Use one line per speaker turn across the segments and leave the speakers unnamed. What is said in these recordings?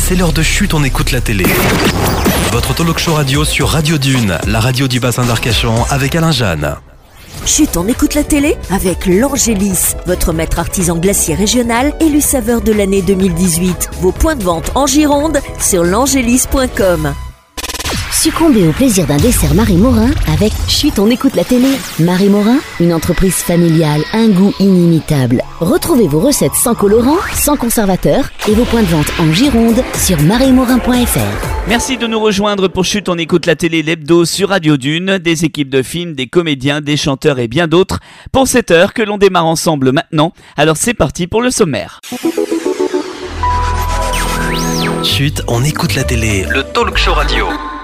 c'est l'heure de Chut, on écoute la télé. Votre talk show radio sur Radio Dune, la radio du bassin d'Arcachon avec Alain Jeanne.
Chut, on écoute la télé avec l'Angélis, votre maître artisan glacier régional élu saveur de l'année 2018. Vos points de vente en Gironde sur l'angélis.com.
Succombez au plaisir d'un dessert Marie Morin avec Chut, on écoute la télé. Marie Morin, une entreprise familiale, un goût inimitable. Retrouvez vos recettes sans colorant, sans conservateur et vos points de vente en Gironde sur mariemorin.fr.
Merci de nous rejoindre pour Chut, on écoute la télé, l'hebdo sur Radio Dune, des équipes de films, des comédiens, des chanteurs et bien d'autres pour cette heure que l'on démarre ensemble maintenant. Alors c'est parti pour le sommaire.
Chut, on écoute la télé, le talk show radio.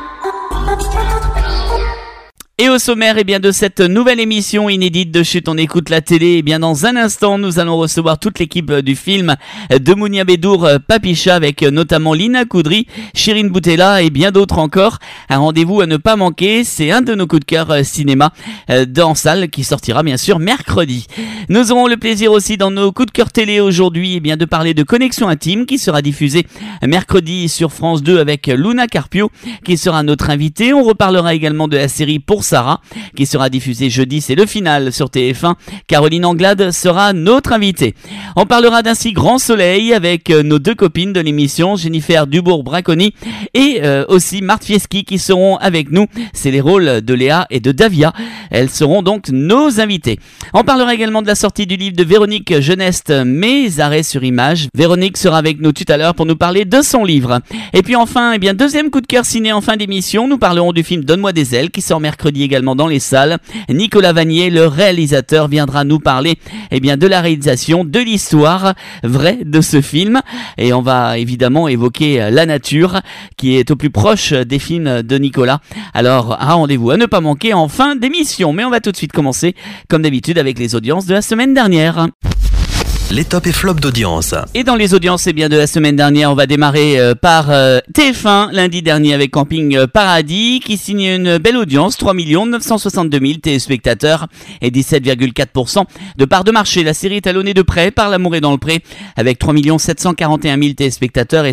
Et au sommaire de cette nouvelle émission inédite de Chut, on écoute la télé, dans un instant nous allons recevoir toute l'équipe du film de Mounia Bédour Papicha avec notamment Lina Coudry, Chirine Boutella et bien d'autres encore. Un rendez-vous à ne pas manquer, c'est un de nos coups de cœur cinéma dans salle qui sortira bien sûr mercredi. Nous aurons le plaisir aussi dans nos coups de cœur télé aujourd'hui de parler de Connexion Intime qui sera diffusée mercredi sur France 2 avec Luna Carpio qui sera notre invitée. On reparlera également de la série Pour Sarah qui sera diffusée jeudi, c'est le final sur TF1. Caroline Anglade sera notre invitée. On parlera d'un si grand soleil avec nos deux copines de l'émission, Jennifer Dubourg-Braconi et aussi Marthe Fieschi qui seront avec nous. C'est les rôles de Léa et de Davia. Elles seront donc nos invitées. On parlera également de la sortie du livre de Véronique Geneste, Mes arrêts sur image. Véronique sera avec nous tout à l'heure pour nous parler de son livre. Et puis enfin, deuxième coup de cœur ciné en fin d'émission, nous parlerons du film Donne-moi des ailes qui sort mercredi également dans les salles. Nicolas Vanier, le réalisateur, viendra nous parler de la réalisation, de l'histoire vraie de ce film. Et on va évidemment évoquer la nature qui est au plus proche des films de Nicolas. Alors, un rendez-vous à ne pas manquer en fin d'émission. Mais on va tout de suite commencer, comme d'habitude, avec les audiences de la semaine dernière.
Les tops et flops d'audience.
Et dans les audiences de la semaine dernière, on va démarrer par TF1 lundi dernier avec Camping Paradis qui signe une belle audience, 3 962 000 téléspectateurs et 17,4% de part de marché. La série est talonnée de près par L'amour est dans le pré avec 3 741 000 téléspectateurs et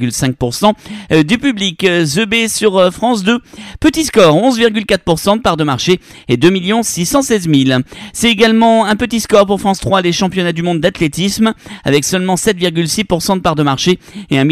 16,5% du public. The B sur France 2, petit score, 11,4% de part de marché et 2 616 000. C'est également un petit score pour France 3, les championnats du monde d'athlétisme avec seulement 7,6% de part de marché et 1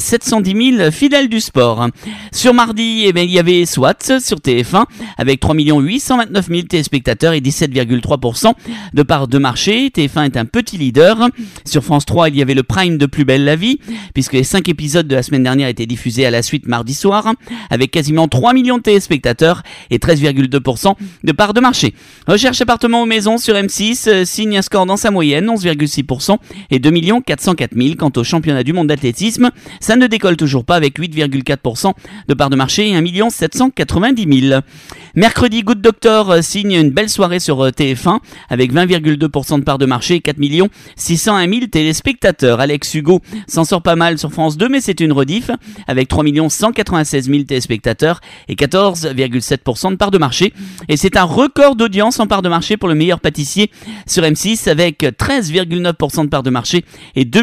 710 000 fidèles du sport. Sur mardi, il y avait SWAT sur TF1 avec 3 829 000 téléspectateurs et 17,3% de part de marché. TF1 est un petit leader. Sur France 3, il y avait le prime de Plus belle la vie puisque les 5 épisodes de la semaine dernière étaient diffusés à la suite mardi soir avec quasiment 3 millions de téléspectateurs et 13,2% de part de marché. Recherche appartement ou maison sur M6 signe un score dans sa moyenne, 11,6% et 2 404 000. Quant au championnat du monde d'athlétisme, ça ne décolle toujours pas avec 8,4% de part de marché et 1 790 000. Mercredi, Good Doctor signe une belle soirée sur TF1 avec 20,2% de part de marché et 4 601 000 téléspectateurs. Alex Hugo s'en sort pas mal sur France 2 mais c'est une rediff avec 3 196 000 téléspectateurs et 14,7% de part de marché. Et c'est un record d'audience en part de marché pour le meilleur pâtissier sur M6 avec 13,9% de part de marché et 2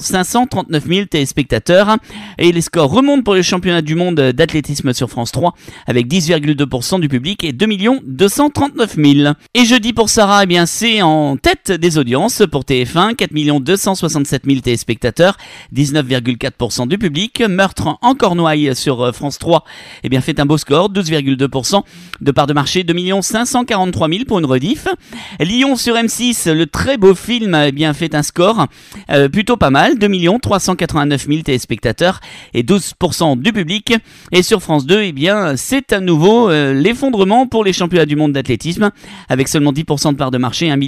539 000 téléspectateurs. Et les scores remontent pour le championnat du monde d'athlétisme sur France 3 avec 10,2% du public et 2 239 000. Et jeudi pour Sarah, c'est en tête des audiences pour TF1, 4 267 000 téléspectateurs, 19,4% du public. Meurtre en Cornouailles sur France 3 fait un beau score, 12,2% de part de marché, 2 543 000 pour une rediff. Lyon sur M6, le très beau film fait un score plutôt pas mal, 2 389 000 téléspectateurs et 12% du public. Et sur France 2, c'est à nouveau l'effondrement pour les championnats du monde d'athlétisme avec seulement 10% de part de marché, 1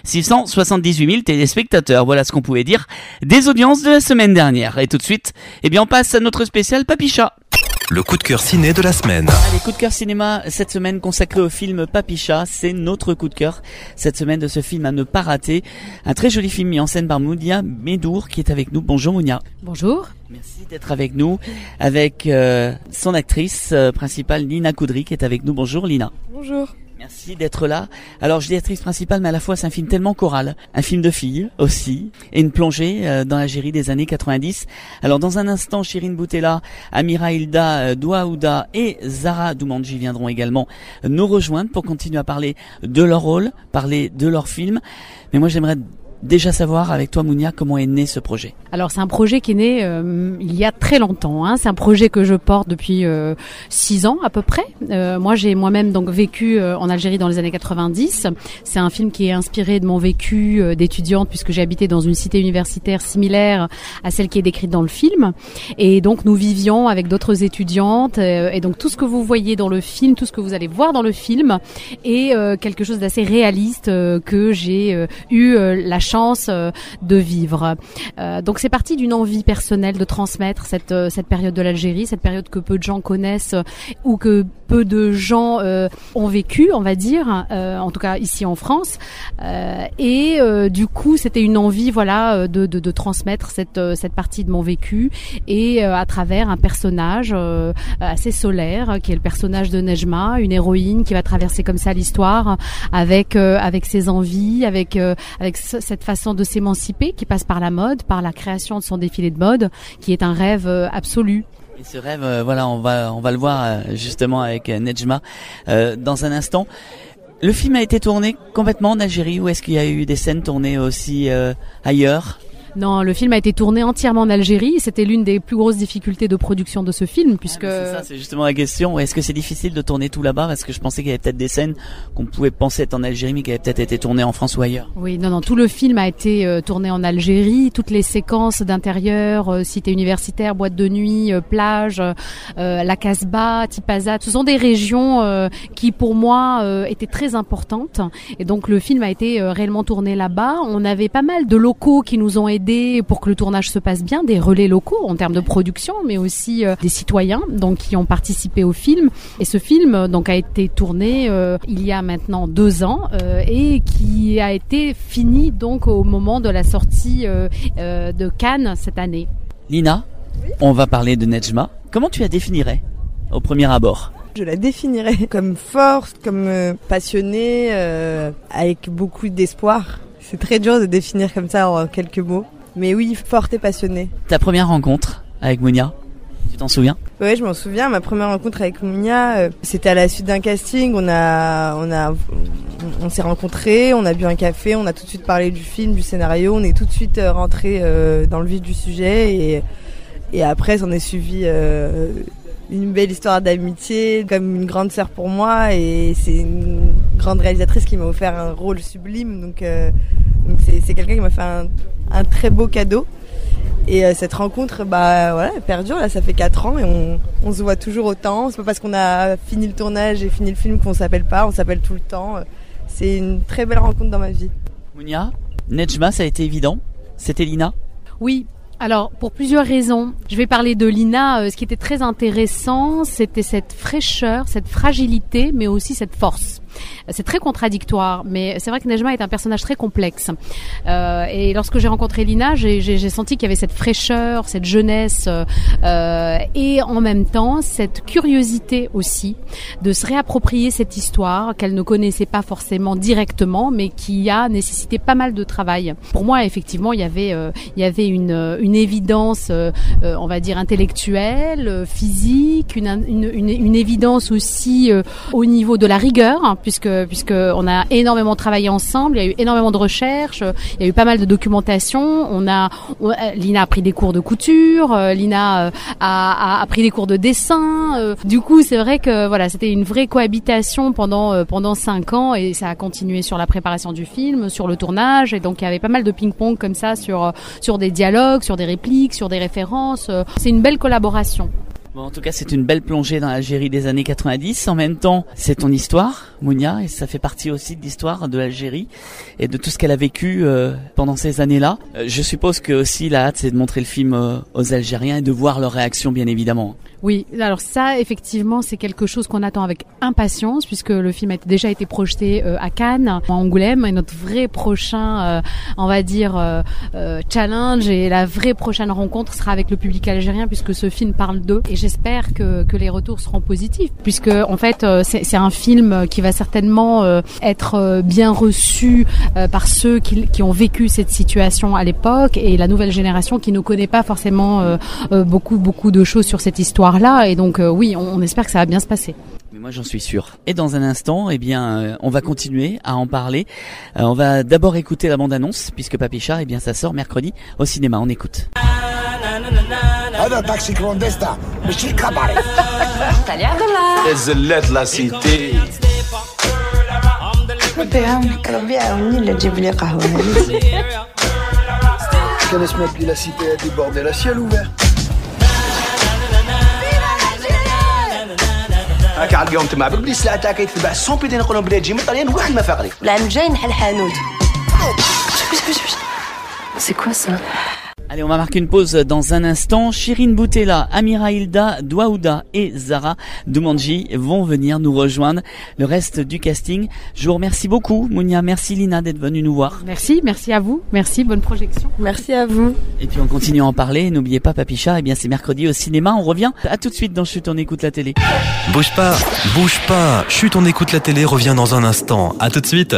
678 000 téléspectateurs. Voilà ce qu'on pouvait dire des audiences de la semaine dernière. Et tout de suite, on passe à notre spécial Papicha.
Le coup de cœur ciné de la semaine.
Allez, coup de cœur cinéma cette semaine consacré au film Papicha. C'est notre coup de cœur cette semaine de ce film à ne pas rater. Un très joli film mis en scène par Mounia Bédour qui est avec nous. Bonjour Mounia.
Bonjour.
Merci d'être avec nous, avec son actrice principale Lina Coudry qui est avec nous. Bonjour Lina.
Bonjour.
Merci d'être là. Alors, je dis actrice principale, mais à la fois, c'est un film tellement choral. Un film de filles aussi. Et une plongée dans l'Algérie des années 90. Alors, dans un instant, Chirine Boutella, Amira Hilda Douaouda et Zara Doumanji viendront également nous rejoindre pour continuer à parler de leur rôle, parler de leur film. Mais moi, j'aimerais déjà savoir avec toi, Mounia, comment est né ce projet.
Alors c'est un projet qui est né il y a très longtemps. C'est un projet que je porte depuis 6 ans à peu près. Moi j'ai moi-même donc vécu en Algérie dans les années 90. C'est un film qui est inspiré de mon vécu d'étudiante puisque j'ai habité dans une cité universitaire similaire à celle qui est décrite dans le film. Et donc nous vivions avec d'autres étudiantes et donc tout ce que vous voyez dans le film, tout ce que vous allez voir dans le film est quelque chose d'assez réaliste que j'ai eu la chance de vivre. Donc c'est parti d'une envie personnelle de transmettre cette période de l'Algérie, cette période que peu de gens connaissent ou que peu de gens ont vécu, on va dire, en tout cas ici en France. Et du coup, c'était une envie, voilà, de transmettre cette partie de mon vécu et à travers un personnage assez solaire, qui est le personnage de Nejma, une héroïne qui va traverser comme ça l'histoire avec ses envies, avec cette façon de s'émanciper qui passe par la mode, par la création de son défilé de mode, qui est un rêve absolu.
Et ce rêve, voilà, on va le voir justement avec Nejma dans un instant. Le film a été tourné complètement en Algérie ou est-ce qu'il y a eu des scènes tournées aussi ailleurs ?
Non, le film a été tourné entièrement en Algérie. C'était l'une des plus grosses difficultés de production de ce film, puisque...
c'est ça, c'est justement la question. Est-ce que c'est difficile de tourner tout là-bas ? Parce que je pensais qu'il y avait peut-être des scènes qu'on pouvait penser être en Algérie, mais qui avaient peut-être été tournées en France ou ailleurs.
Oui, non, tout le film a été tourné en Algérie. Toutes les séquences d'intérieur, cité universitaire, boîte de nuit, plage, la Casbah, Tipaza, ce sont des régions qui, pour moi, étaient très importantes. Et donc, le film a été réellement tourné là-bas. On avait pas mal de locaux qui nous ont aidés pour que le tournage se passe bien, des relais locaux en termes de production, mais aussi des citoyens donc qui ont participé au film. Et ce film donc a été tourné il y a maintenant 2 ans et qui a été fini donc au moment de la sortie de Cannes cette année.
Lina, oui. On va parler de Nejma. Comment tu la définirais au premier abord ?
Je la définirais comme forte, comme passionnée, avec beaucoup d'espoir. C'est très dur de définir comme ça en quelques mots. Mais oui, forte et passionnée.
Ta première rencontre avec Mounia, tu t'en souviens ?
Oui, je m'en souviens. Ma première rencontre avec Mounia, c'était à la suite d'un casting. On s'est rencontrés, on a bu un café, on a tout de suite parlé du film, du scénario. On est tout de suite rentrés dans le vif du sujet. Et après, s'en est suivi une belle histoire d'amitié, comme une grande sœur pour moi. Et c'est une grande réalisatrice qui m'a offert un rôle sublime. Donc c'est quelqu'un qui m'a fait un très beau cadeau. Et cette rencontre, elle perdure. Là, ça fait 4 ans et on se voit toujours autant. C'est pas parce qu'on a fini le tournage et fini le film qu'on s'appelle pas. On s'appelle tout le temps. C'est une très belle rencontre dans ma vie.
Mounia, Nejma, ça a été évident. C'était Lina ?
Oui. Alors, pour plusieurs raisons. Je vais parler de Lina. Ce qui était très intéressant, c'était cette fraîcheur, cette fragilité, mais aussi cette force. C'est très contradictoire, mais c'est vrai que Nejma est un personnage très complexe. Et lorsque j'ai rencontré Lina, j'ai senti qu'il y avait cette fraîcheur, cette jeunesse, et en même temps cette curiosité aussi de se réapproprier cette histoire qu'elle ne connaissait pas forcément directement, mais qui a nécessité pas mal de travail. Pour moi, effectivement, il y avait une évidence, on va dire intellectuelle, physique, une évidence aussi au niveau de la rigueur. Puisque on a énormément travaillé ensemble, il y a eu énormément de recherches, il y a eu pas mal de documentation. Lina a pris des cours de couture, Lina a pris des cours de dessin. Du coup, c'est vrai que voilà, c'était une vraie cohabitation pendant 5 ans et ça a continué sur la préparation du film, sur le tournage. Et donc il y avait pas mal de ping-pong comme ça sur des dialogues, sur des répliques, sur des références. C'est une belle collaboration.
Bon, en tout cas, c'est une belle plongée dans l'Algérie des années 90. En même temps, c'est ton histoire, Mounia, et ça fait partie aussi de l'histoire de l'Algérie et de tout ce qu'elle a vécu pendant ces années-là. Je suppose que aussi la hâte, c'est de montrer le film aux Algériens et de voir leur réaction, bien évidemment.
Oui, alors ça, effectivement, c'est quelque chose qu'on attend avec impatience puisque le film a déjà été projeté à Cannes, à Angoulême, et notre vrai prochain, on va dire, challenge et la vraie prochaine rencontre sera avec le public algérien puisque ce film parle d'eux. Et j'espère que les retours seront positifs puisque, en fait, c'est un film qui va certainement être bien reçu par ceux qui ont vécu cette situation à l'époque et la nouvelle génération qui ne connaît pas forcément beaucoup de choses sur cette histoire-là. Et donc, oui, on espère que ça va bien se passer.
Mais moi j'en suis sûr. Et dans un instant, eh bien, on va continuer à en parler. On va d'abord écouter la bande-annonce puisque Papicha, eh bien, ça sort mercredi au cinéma. On écoute.
هذا تاكسي كلونديستا ماشي كاباري
Salut Abdallah.
الزلات لا سيتي
بيهم نهكروا بيها منين اللي تجيب لي قهوه
كان اسمها بلي لا سيتي هادي بوردي لا سيال اوفير هاك على اليوم تما بلي السلعه تاعك يتباع 100 بيدين نقولوا بلي تجي من طليان واحد ما فاقري
العام الجاي نحل حانوت C'est quoi ça?
Allez, on va marquer une pause dans un instant. Chirine Boutella, Amira Hilda, Douaouda et Zara Doumanji vont venir nous rejoindre. Le reste du casting. Je vous remercie beaucoup, Mounia. Merci Lina d'être venue nous voir.
Merci à vous. Merci, bonne projection.
Merci à vous.
Et puis on continue à en parler. N'oubliez pas Papicha, eh bien c'est mercredi au cinéma. On revient. À tout de suite dans Chut, on écoute la télé.
Bouge pas. Chut, on écoute la télé revient dans un instant. À tout de suite.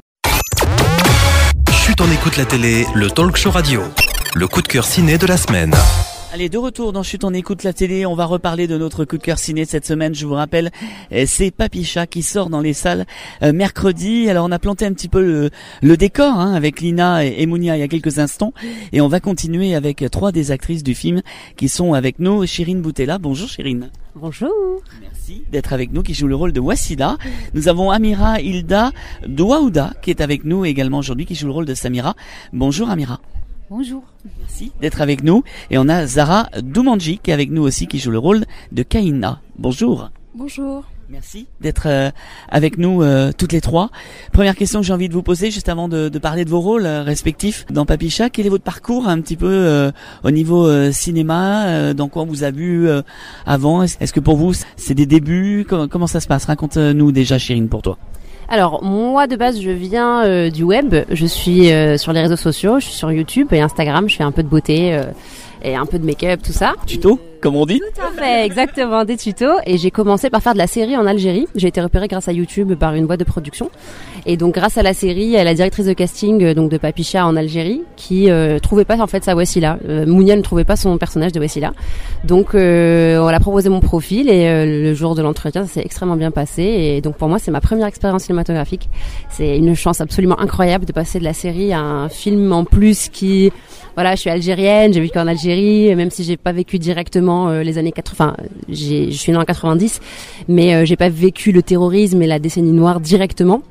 Chut, on écoute la télé, le talk show radio. Le coup de cœur ciné de la semaine.
Allez, de retour dans Chut, on écoute la télé. On va reparler de notre coup de cœur ciné cette semaine. Je vous rappelle, c'est Papicha qui sort dans les salles mercredi. Alors on a planté un petit peu le décor avec Lina et Mounia il y a quelques instants. Et on va continuer avec 3 des actrices du film qui sont avec nous. Chirine Boutella. Bonjour Chirine.
Bonjour.
Merci d'être avec nous, qui joue le rôle de Wassila. Nous avons Amira Hilda Douaouda qui est avec nous également aujourd'hui, qui joue le rôle de Samira. Bonjour Amira.
Bonjour.
Merci d'être avec nous. Et on a Zara Doumanji qui est avec nous aussi, qui joue le rôle de Kaina. Bonjour.
Bonjour.
Merci d'être avec nous toutes les 3. Première question que j'ai envie de vous poser juste avant de parler de vos rôles respectifs dans Papicha. Quel est votre parcours un petit peu au niveau cinéma, dans quoi on vous a vu avant? Est-ce que pour vous c'est des débuts? Comment ça se passe? Raconte-nous déjà Chirine pour toi.
Alors moi de base je viens du web, je suis sur les réseaux sociaux, je suis sur YouTube et Instagram, je fais un peu de beauté et un peu de make-up, tout ça.
Tuto, comme on dit.
Tout à fait, exactement, des tutos. Et j'ai commencé par faire de la série en Algérie. J'ai été repérée grâce à YouTube par une boîte de production. Et donc grâce à la série, il y a la directrice de casting donc de Papicha en Algérie qui trouvait pas en fait sa Wassila. Mounia ne trouvait pas son personnage de Wassila. Donc on a proposé mon profil et le jour de l'entretien, ça s'est extrêmement bien passé. Et donc pour moi, c'est ma première expérience cinématographique. C'est une chance absolument incroyable de passer de la série à un film en plus qui... Voilà, je suis algérienne, j'ai vécu en Algérie, même si j'ai pas vécu directement les années 80. Je suis née en 90, mais j'ai pas vécu le terrorisme et la décennie noire directement.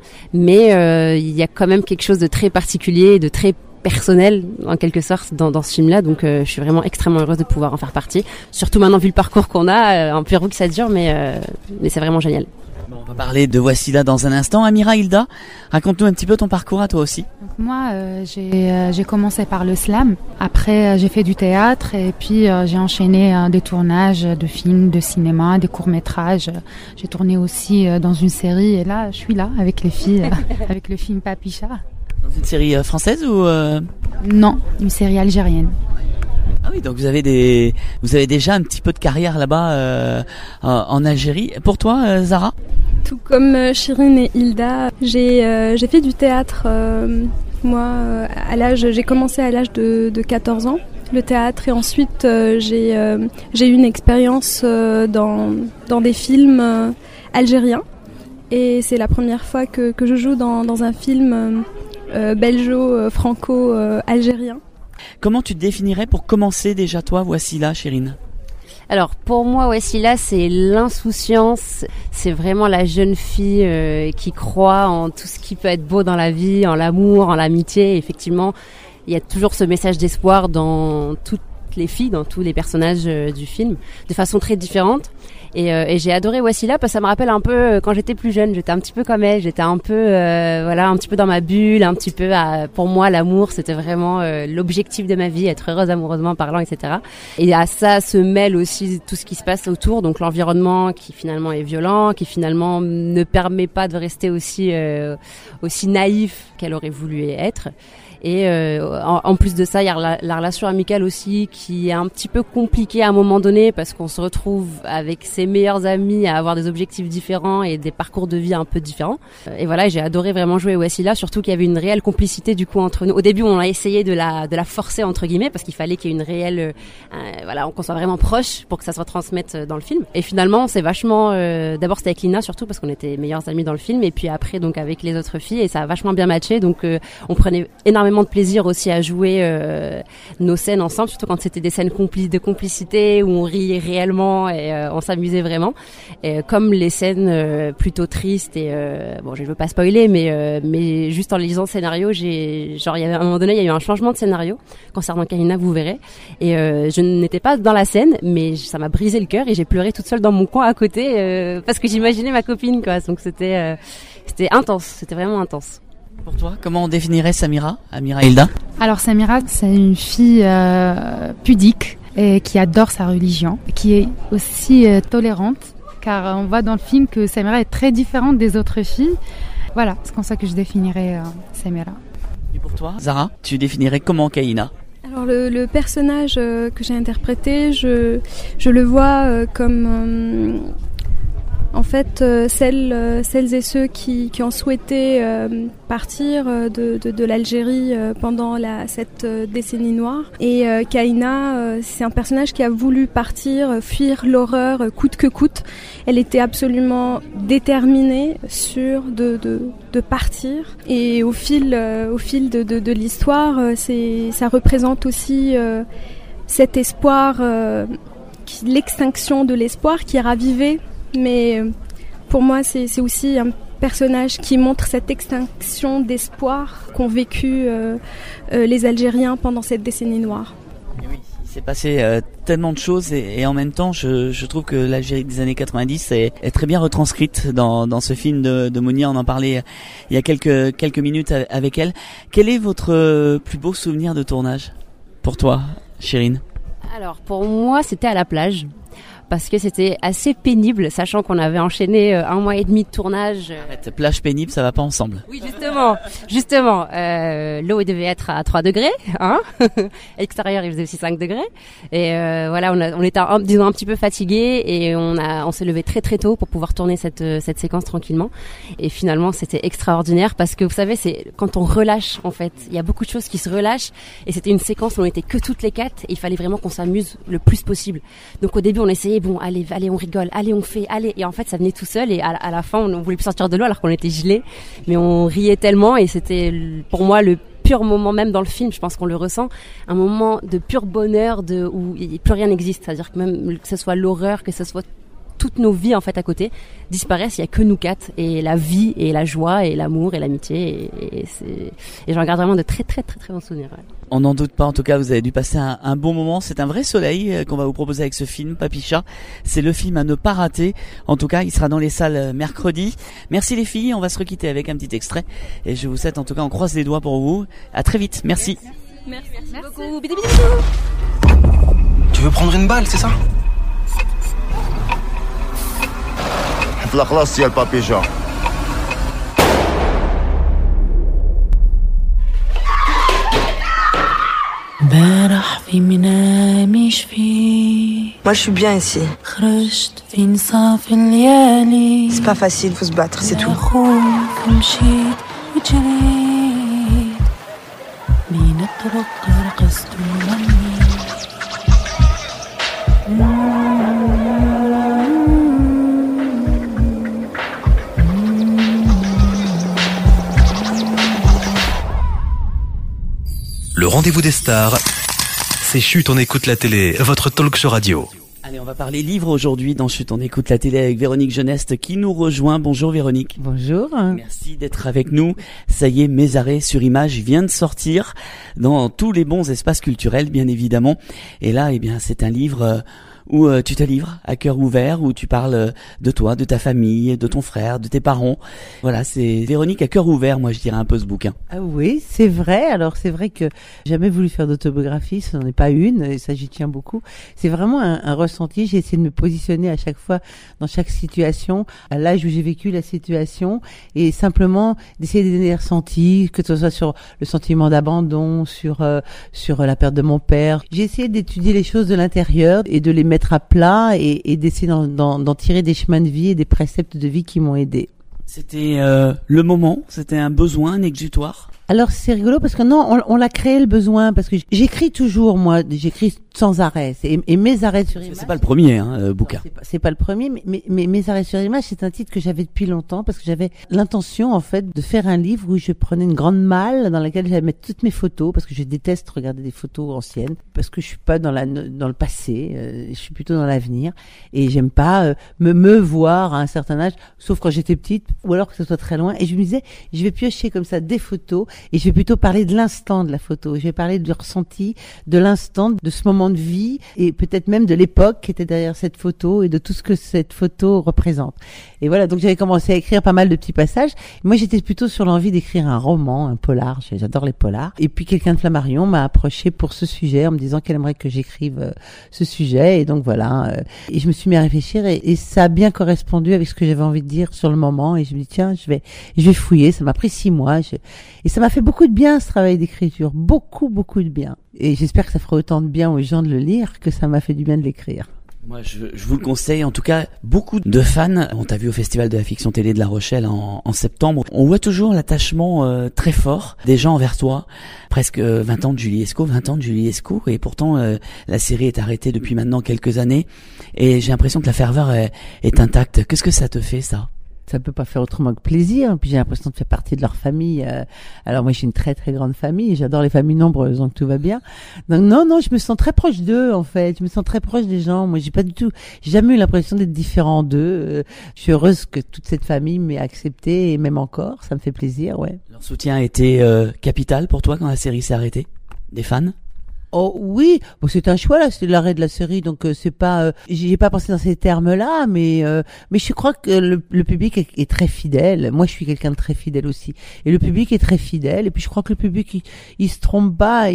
Mais il y a quand même quelque chose de très particulier, de très personnel en quelque sorte dans ce film-là. Donc je suis vraiment extrêmement heureuse de pouvoir en faire partie. Surtout maintenant vu le parcours qu'on a, un peu roux que ça dure, mais c'est vraiment génial.
Bon, on va parler de Wassila dans un instant. Amira Hilda, raconte-nous un petit peu ton parcours à toi aussi.
Donc moi, j'ai commencé par le slam. Après, j'ai fait du théâtre et puis j'ai enchaîné des tournages de films, de cinéma, des courts-métrages. J'ai tourné aussi dans une série et là, je suis là avec les filles, avec le film Papicha.
Dans une série française ou
Non, une série algérienne.
Ah oui, donc vous avez déjà un petit peu de carrière là-bas en Algérie. Pour toi, Zara?
Tout comme Chirine et Hilda, j'ai fait du théâtre. Moi, j'ai commencé à l'âge de 14 ans, le théâtre, et ensuite j'ai eu une expérience dans des films algériens. Et c'est la première fois que je joue dans un film belgeo-franco-algérien.
Comment tu te définirais pour commencer déjà toi, Wassila, Chirine?
Alors pour moi, Wassila, c'est l'insouciance, c'est vraiment la jeune fille qui croit en tout ce qui peut être beau dans la vie, en l'amour, en l'amitié. Et effectivement, il y a toujours ce message d'espoir dans les filles, dans tous les personnages du film, de façon très différente. Et j'ai adoré Wassila parce que ça me rappelle un peu quand j'étais plus jeune, j'étais un petit peu comme elle, j'étais un peu un petit peu dans ma bulle, un petit peu pour moi l'amour c'était vraiment l'objectif de ma vie, être heureuse amoureusement parlant, etc. Et à ça se mêle aussi tout ce qui se passe autour, donc l'environnement qui finalement est violent, qui finalement ne permet pas de rester aussi naïf qu'elle aurait voulu être. Et en plus de ça, il y a la relation amicale aussi qui est un petit peu compliquée à un moment donné parce qu'on se retrouve avec ses meilleurs amis à avoir des objectifs différents et des parcours de vie un peu différents. Et voilà, j'ai adoré vraiment jouer Wassila, surtout qu'il y avait une réelle complicité du coup entre nous. Au début, on a essayé de la forcer entre guillemets parce qu'il fallait qu'il y ait une réelle qu'on soit vraiment proche pour que ça se retransmette dans le film. Et finalement, c'est vachement d'abord c'était avec Lina surtout parce qu'on était meilleures amies dans le film et puis après donc avec les autres filles et ça a vachement bien matché. Donc on prenait énormément de plaisir aussi à jouer nos scènes ensemble, surtout quand c'était des scènes de complicité où on riait réellement et on s'amusait vraiment. Et comme les scènes plutôt tristes et je veux pas spoiler, mais juste en lisant le scénario, il y avait à un moment donné, il y a eu un changement de scénario concernant Kaina, vous verrez. Et je n'étais pas dans la scène, mais ça m'a brisé le cœur et j'ai pleuré toute seule dans mon coin à côté parce que j'imaginais ma copine, quoi. Donc c'était intense, c'était vraiment intense.
Pour toi, comment on définirait Samira, Amira Hilda?
Alors Samira, c'est une fille pudique et qui adore sa religion, qui est aussi tolérante, car on voit dans le film que Samira est très différente des autres filles. Voilà, c'est comme ça que je définirais Samira.
Et pour toi, Zara, tu définirais comment Kaina?
Alors le personnage que j'ai interprété, je le vois comme... En fait, celles et ceux qui ont souhaité partir de l'Algérie pendant cette décennie noire. Et Kaina, c'est un personnage qui a voulu partir, fuir l'horreur coûte que coûte. Elle était absolument déterminée de partir. Et au fil de l'histoire, ça représente aussi cet espoir, l'extinction de l'espoir qui est ravivé. Mais pour moi, c'est aussi un personnage qui montre cette extinction d'espoir qu'ont vécu les Algériens pendant cette décennie noire.
Oui, il s'est passé tellement de choses et en même temps, je trouve que l'Algérie des années 90 est très bien retranscrite dans ce film de Monia. On en parlait il y a quelques minutes avec elle. Quel est votre plus beau souvenir de tournage pour toi, Chérine?
Alors, pour moi, c'était à la plage. Parce que c'était assez pénible, sachant qu'on avait enchaîné 1 mois et demi de tournage.
Arrête, plage pénible, ça va pas ensemble.
Oui, justement. L'eau devait être à 3 degrés, hein. Extérieur, il faisait aussi 5 degrés. Et on était un petit peu fatigués et on s'est levé très très tôt pour pouvoir tourner cette séquence tranquillement. Et finalement, c'était extraordinaire parce que vous savez, c'est quand on relâche en fait, il y a beaucoup de choses qui se relâchent et c'était une séquence où on était que toutes les 4 et il fallait vraiment qu'on s'amuse le plus possible. Donc au début, on essayait allez, on rigole, allez, on fait, allez. Et en fait, ça venait tout seul et à la fin, on voulait plus sortir de l'eau alors qu'on était gelés. Mais on riait tellement et c'était pour moi le pur moment même dans le film, je pense qu'on le ressent, un moment de pur bonheur où plus rien n'existe. C'est-à-dire que même que ce soit l'horreur, que ce soit toutes nos vies en fait à côté disparaissent, il y a que nous 4 et la vie et la joie et l'amour et l'amitié et j'en garde vraiment de très très très très bons souvenirs. Ouais.
On n'en doute pas, en tout cas vous avez dû passer un bon moment. C'est un vrai soleil qu'on va vous proposer avec ce film Papicha. C'est le film à ne pas rater. En tout cas il sera dans les salles mercredi. Merci les filles, on va se requitter avec un petit extrait et je vous souhaite, en tout cas on croise les doigts pour vous. À très vite, merci.
Merci beaucoup.
Tu veux prendre une balle, c'est ça?
في الأخلاص يا البابيجا
امبارح في منامي شفي.
Moi je suis bien ici.
خرجت في نصاف الليالي.
C'est pas facile, faut se battre, c'est tout.
خوف مشيت وجريت بين الطرق رقصت وغنيت.
Le rendez-vous des stars, c'est Chut, on écoute la télé, votre talk show radio.
Allez, on va parler livre aujourd'hui dans Chut, on écoute la télé avec Véronique Jeuneste qui nous rejoint. Bonjour Véronique.
Bonjour.
Merci d'être avec nous. Ça y est, Mes arrêts sur image vient de sortir dans tous les bons espaces culturels, bien évidemment. Et là, eh bien, c'est un livre où tu te livres à cœur ouvert, où tu parles de toi, de ta famille, de ton frère, de tes parents. Voilà, c'est Véronique à cœur ouvert, moi je dirais un peu ce bouquin.
Ah oui, c'est vrai. Alors c'est vrai que j'ai jamais voulu faire d'autobiographie, ce n'en est pas une, et ça j'y tiens beaucoup. C'est vraiment un ressenti. J'ai essayé de me positionner à chaque fois dans chaque situation, à l'âge où j'ai vécu la situation, et simplement d'essayer de donner des ressentis, que ce soit sur le sentiment d'abandon, sur la perte de mon père. J'ai essayé d'étudier les choses de l'intérieur et de les mettre à plat et d'essayer d'en tirer des chemins de vie et des préceptes de vie qui m'ont aidé.
C'était le moment, c'était un besoin, un exutoire.
Alors c'est rigolo parce que non, on l'a créé le besoin, parce que j'écris toujours, moi, j'écris sans arrêt. Et Mes arrêts sur image.
C'est pas le premier bouquin.
C'est pas le premier, mais Mes arrêts sur image, c'est un titre que j'avais depuis longtemps parce que j'avais l'intention en fait de faire un livre où je prenais une grande malle dans laquelle j'allais mettre toutes mes photos, parce que je déteste regarder des photos anciennes, parce que je suis pas dans le passé, je suis plutôt dans l'avenir, et j'aime pas me voir à un certain âge, sauf quand j'étais petite, ou alors que ce soit très loin. Et je me disais, je vais piocher comme ça des photos. Et je vais plutôt parler de l'instant de la photo. Je vais parler du ressenti, de l'instant, de ce moment de vie, et peut-être même de l'époque qui était derrière cette photo et de tout ce que cette photo représente. Et voilà, donc j'avais commencé à écrire pas mal de petits passages. Moi, j'étais plutôt sur l'envie d'écrire un roman, un polar. J'adore les polars. Et puis quelqu'un de Flammarion m'a approché pour ce sujet en me disant qu'elle aimerait que j'écrive ce sujet. Et donc voilà. Et je me suis mis à réfléchir et ça a bien correspondu avec ce que j'avais envie de dire sur le moment. Et je me dis tiens, je vais fouiller. Ça m'a pris 6 mois. Et ça m'a fait beaucoup de bien, ce travail d'écriture. Beaucoup, beaucoup de bien. Et j'espère que ça fera autant de bien aux gens de le lire que ça m'a fait du bien de l'écrire.
Moi, je vous le conseille. En tout cas, beaucoup de fans, on t'a vu au Festival de la fiction télé de La Rochelle en septembre. On voit toujours l'attachement très fort des gens envers toi. Presque 20 ans de Julie Escaut. Et pourtant, la série est arrêtée depuis maintenant quelques années. Et j'ai l'impression que la ferveur est intacte. Qu'est-ce que ça te fait, ça ?
Ça peut pas faire autrement que plaisir. Puis j'ai l'impression de faire partie de leur famille. Alors moi j'ai une très très grande famille. J'adore les familles nombreuses, donc tout va bien. Donc non, je me sens très proche d'eux en fait. Je me sens très proche des gens. Moi j'ai jamais eu l'impression d'être différent d'eux. Je suis heureuse que toute cette famille m'ait acceptée et même encore. Ça me fait plaisir, ouais.
Leur soutien a été capital pour toi quand la série s'est arrêtée? Des fans?
Oh oui, bon c'est un choix là, c'est l'arrêt de la série, donc c'est pas, j'y ai pas pensé dans ces termes-là, mais je crois que le public est très fidèle. Moi, je suis quelqu'un de très fidèle aussi, et le public est très fidèle. Et puis je crois que le public il se trompe pas,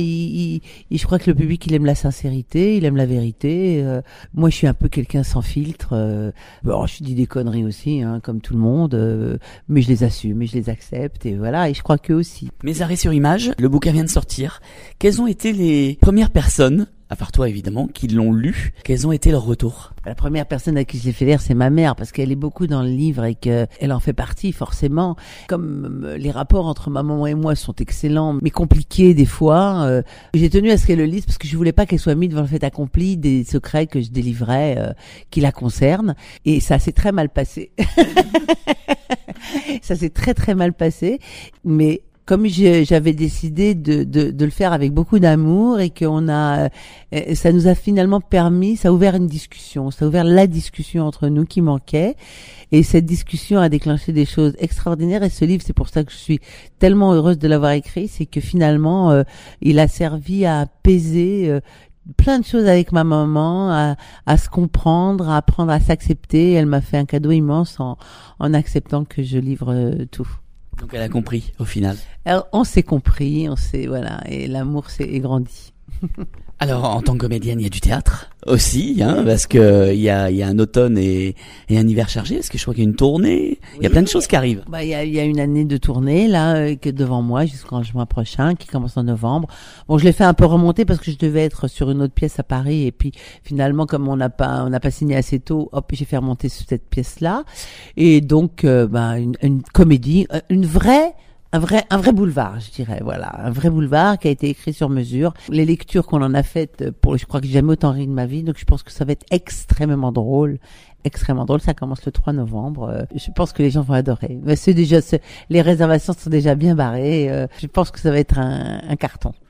je crois que le public il aime la sincérité, il aime la vérité. Moi, je suis un peu quelqu'un sans filtre. Bon, je dis des conneries aussi, hein, comme tout le monde, mais je les assume et je les accepte, et voilà. Et je crois qu'eux aussi.
Mes arrêts sur image, le bouquin vient de sortir. Quelles ont été les premières personnes, à part toi évidemment, qui l'ont lu? Quels ont été leurs retours?
La première personne à qui je l'ai fait lire, c'est ma mère, parce qu'elle est beaucoup dans le livre et qu'elle en fait partie forcément. Comme les rapports entre ma maman et moi sont excellents, mais compliqués des fois, j'ai tenu à ce qu'elle le lise parce que je voulais pas qu'elle soit mise devant le fait accompli des secrets que je délivrais qui la concernent. Et ça s'est très mal passé. Ça s'est très très mal passé, mais comme j'avais décidé de le faire avec beaucoup d'amour et ça nous a finalement permis, ça a ouvert une discussion, ça a ouvert la discussion entre nous qui manquait, et cette discussion a déclenché des choses extraordinaires. Et ce livre, c'est pour ça que je suis tellement heureuse de l'avoir écrit, c'est que finalement il a servi à apaiser plein de choses avec ma maman, à se comprendre, à apprendre à s'accepter. Elle m'a fait un cadeau immense en acceptant que je livre tout.
Donc elle a compris au final.
Alors, on s'est compris, voilà, et l'amour est grandi.
Alors en tant que comédienne, il y a du théâtre aussi, hein, parce que il y a un automne et un hiver chargé, parce que je crois qu'il y a une tournée, il y a plein de choses qui arrivent.
Il y a une année de tournée là que devant moi jusqu'en juin prochain, qui commence en novembre. Bon, je l'ai fait un peu remonter parce que je devais être sur une autre pièce à Paris, et puis finalement comme on n'a pas signé assez tôt, hop, j'ai fait remonter cette pièce là, et donc une comédie, un vrai boulevard, je dirais, voilà, un vrai boulevard qui a été écrit sur mesure. Les lectures qu'on en a faites, je crois que j'ai jamais autant ri de ma vie, donc je pense que ça va être extrêmement drôle. Ça commence le 3 novembre. Je pense que les gens vont adorer. Mais les réservations sont déjà bien barrées. Je pense que ça va être un carton.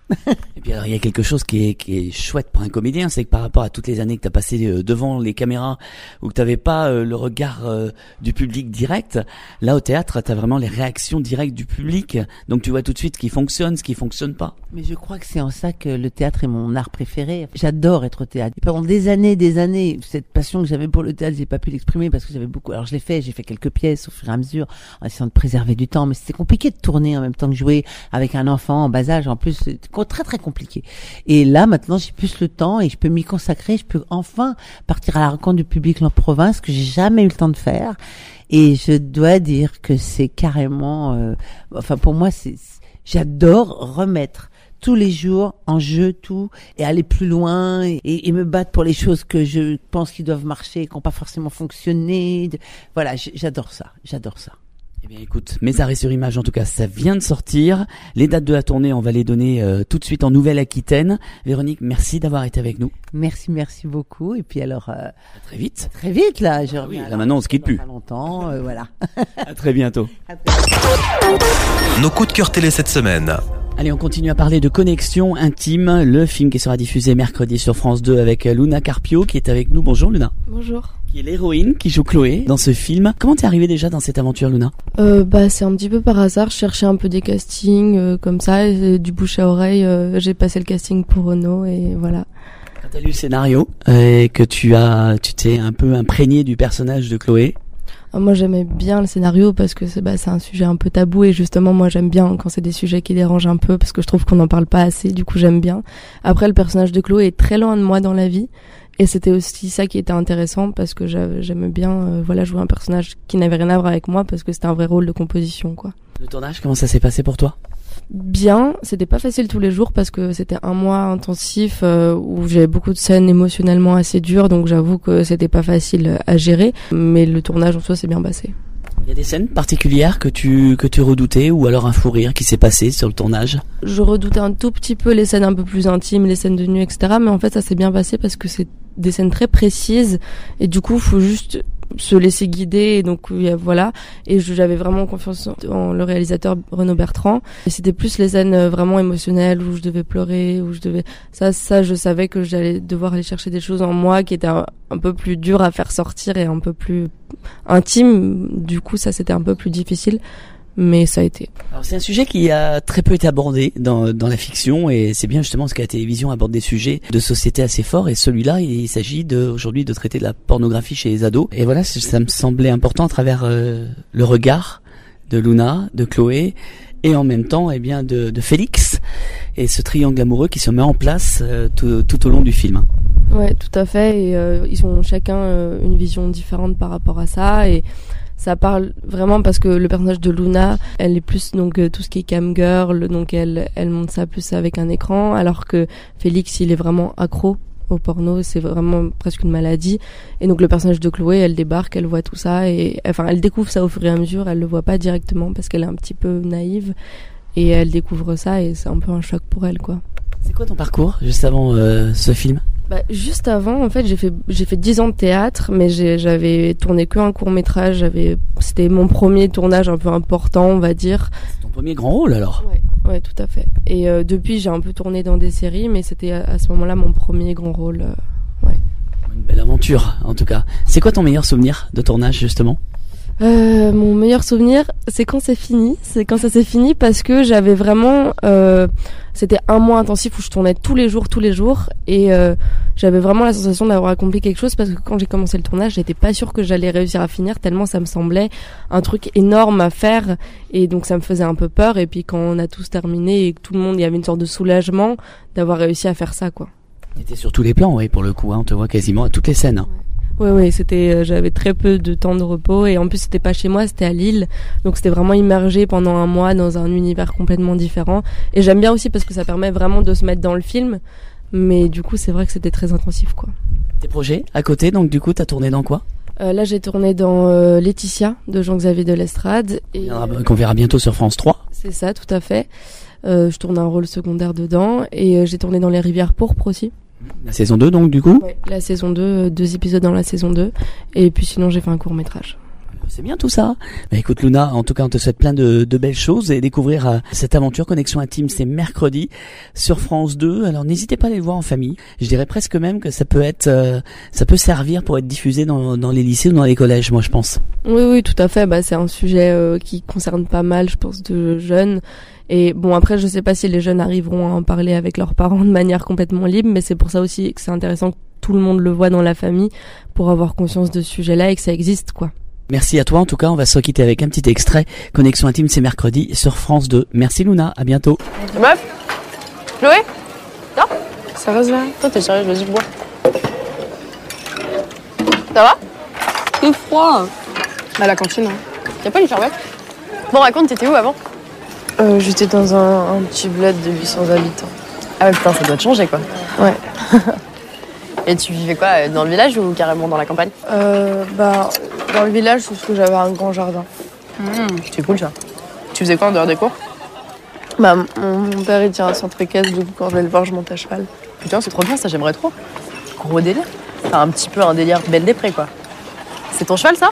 Et puis alors il y a quelque chose qui est chouette pour un comédien, c'est que par rapport à toutes les années que tu as passé devant les caméras ou que tu n'avais pas le regard du public direct, là au théâtre tu as vraiment les réactions directes du public, donc tu vois tout de suite ce qui fonctionne, ce qui fonctionne pas.
Mais je crois que c'est en ça que le théâtre est mon art préféré. J'adore être au théâtre. Pendant des années, cette passion que j'avais pour le théâtre, j'ai pas pu l'exprimer parce que j'avais beaucoup. Alors j'ai fait quelques pièces au fur et à mesure en essayant de préserver du temps, mais c'était compliqué de tourner en même temps que jouer avec un enfant en bas âge. En plus, c'est très très compliqué. Et là maintenant, j'ai plus le temps et je peux m'y consacrer. Je peux enfin partir à la rencontre du public en province que j'ai jamais eu le temps de faire. Et je dois dire que c'est carrément, pour moi, j'adore remettre tous les jours en jeu tout et aller plus loin et me battre pour les choses que je pense qui doivent marcher et qui n'ont pas forcément fonctionné. Voilà, j'adore ça.
Eh bien écoute, Mes arrêts sur image en tout cas, ça vient de sortir. Les dates de la tournée, on va les donner tout de suite en Nouvelle-Aquitaine. Véronique, merci d'avoir été avec nous.
Merci beaucoup. Et puis alors...
à très vite.
Très vite là. Je
reviens. Là maintenant on se quitte plus.
Pas longtemps, voilà.
À très bientôt.
Nos coups de cœur télé cette semaine.
Allez, on continue à parler de Connexion Intime, le film qui sera diffusé mercredi sur France 2 avec Luna Carpio qui est avec nous. Bonjour Luna.
Bonjour.
Qui est l'héroïne qui joue Chloé dans ce film. Comment t'es arrivée déjà dans cette aventure, Luna ?
C'est un petit peu par hasard. Je cherchais un peu des castings comme ça, et du bouche à oreille. J'ai passé le casting pour Renaud et voilà.
Quand t'as lu le scénario et que tu t'es un peu imprégné du personnage de Chloé.
Moi j'aimais bien le scénario parce que c'est un sujet un peu tabou et justement moi j'aime bien quand c'est des sujets qui dérangent un peu parce que je trouve qu'on n'en parle pas assez, du coup j'aime bien. Après le personnage de Chloé est très loin de moi dans la vie et c'était aussi ça qui était intéressant parce que j'aimais bien jouer un personnage qui n'avait rien à voir avec moi parce que c'était un vrai rôle de composition quoi.
Le tournage, comment ça s'est passé pour toi ?
Bien, c'était pas facile tous les jours parce que c'était un mois intensif où j'avais beaucoup de scènes émotionnellement assez dures, donc j'avoue que c'était pas facile à gérer, mais le tournage en soi s'est bien passé.
Il y a des scènes particulières que tu redoutais ou alors un fou rire qui s'est passé sur le tournage ?
Je redoutais un tout petit peu les scènes un peu plus intimes, les scènes de nuit, etc. Mais en fait ça s'est bien passé parce que c'est des scènes très précises et du coup faut juste se laisser guider et donc voilà, et j'avais vraiment confiance en le réalisateur Renaud Bertrand et c'était plus les scènes vraiment émotionnelles où je devais pleurer, où je devais ça je savais que j'allais devoir aller chercher des choses en moi qui étaient un peu plus dures à faire sortir et un peu plus intimes, du coup ça c'était un peu plus difficile. Mais ça a été.
Alors c'est un sujet qui a très peu été abordé dans la fiction et c'est bien justement parce que la télévision aborde des sujets de société assez forts et celui-là il s'agit aujourd'hui de traiter de la pornographie chez les ados et voilà ça me semblait important à travers le regard de Luna, de Chloé et en même temps de Félix et ce triangle amoureux qui se met en place tout au long du film.
Ouais, tout à fait et ils ont chacun une vision différente par rapport à ça et ça parle vraiment parce que le personnage de Luna, elle est plus tout ce qui est cam girl, donc elle monte ça plus avec un écran, alors que Félix, il est vraiment accro au porno, c'est vraiment presque une maladie. Et donc le personnage de Chloé, elle débarque, elle voit tout ça et elle découvre ça au fur et à mesure, elle le voit pas directement parce qu'elle est un petit peu naïve et elle découvre ça et c'est un peu un choc pour elle quoi.
C'est quoi ton parcours juste avant ce film ?
Juste avant, en fait, j'ai fait 10 ans de théâtre, mais j'avais tourné qu'un court-métrage. C'était mon premier tournage un peu important, on va dire.
C'est ton premier grand rôle, alors ?
Ouais, tout à fait. Et depuis, j'ai un peu tourné dans des séries, mais c'était à ce moment-là mon premier grand rôle.
Une belle aventure, en tout cas. C'est quoi ton meilleur souvenir de tournage, justement ?
Mon meilleur souvenir, c'est quand c'est fini. C'est quand ça s'est fini parce que j'avais vraiment... c'était un mois intensif où je tournais tous les jours et j'avais vraiment la sensation d'avoir accompli quelque chose parce que quand j'ai commencé le tournage, j'étais pas sûre que j'allais réussir à finir tellement ça me semblait un truc énorme à faire et donc ça me faisait un peu peur et puis quand on a tous terminé et que tout le monde, il y avait une sorte de soulagement d'avoir réussi à faire ça quoi.
T'étais sur tous les plans, oui, pour le coup, on te voit quasiment à toutes les scènes.
Oui, c'était, j'avais très peu de temps de repos et en plus c'était pas chez moi, c'était à Lille, donc c'était vraiment immergé pendant un mois dans un univers complètement différent. Et j'aime bien aussi parce que ça permet vraiment de se mettre dans le film, mais du coup c'est vrai que c'était très intensif quoi.
Tes projets à côté, donc du coup t'as tourné dans quoi ?
Là j'ai tourné dans Laetitia de Jean-Xavier de Lestrade et
qu'on verra bientôt sur France 3.
C'est ça, tout à fait. Je tourne un rôle secondaire dedans et j'ai tourné dans Les Rivières pourpres aussi.
La saison 2 donc du coup ?
Ouais, la saison 2, 2 épisodes dans la saison 2 et puis sinon j'ai fait un court-métrage.
C'est bien tout ça. Bah, écoute Luna, en tout cas on te souhaite plein de belles choses et découvrir cette aventure Connexion Intime, c'est mercredi sur France 2. Alors n'hésitez pas à aller le voir en famille. Je dirais presque même que ça peut servir pour être diffusé dans les lycées ou dans les collèges, moi je pense.
Oui, tout à fait. Bah, c'est un sujet qui concerne pas mal, je pense, de jeunes. Et bon, après, je sais pas si les jeunes arriveront à en parler avec leurs parents de manière complètement libre, mais c'est pour ça aussi que c'est intéressant que tout le monde le voit dans la famille pour avoir conscience de ce sujet-là et que ça existe, quoi.
Merci à toi, en tout cas, on va se quitter avec un petit extrait. Connexion Intime, c'est mercredi sur France 2. Merci Luna, à bientôt.
Meuf, Chloé, non, ça reste là. Toi, t'es sérieux, vas-y, bois. Ça va? C'est froid. À la cantine, hein. Y'a pas une charlotte? Bon, raconte, t'étais où avant?
J'étais dans un petit bled de 800 habitants.
Ah ouais, putain, ça doit te changer, quoi.
Ouais.
Et tu vivais quoi, dans le village ou carrément dans la campagne?
Dans le village, sauf que j'avais un grand jardin.
C'est cool, ça. Tu faisais quoi en dehors des cours?
Mon père, il tient un centre équestre, du coup, quand je vais le voir, je monte à cheval.
Putain, c'est trop bien, ça, j'aimerais trop. Gros délire. T'as un petit peu un délire belle des prés, quoi. C'est ton cheval, ça?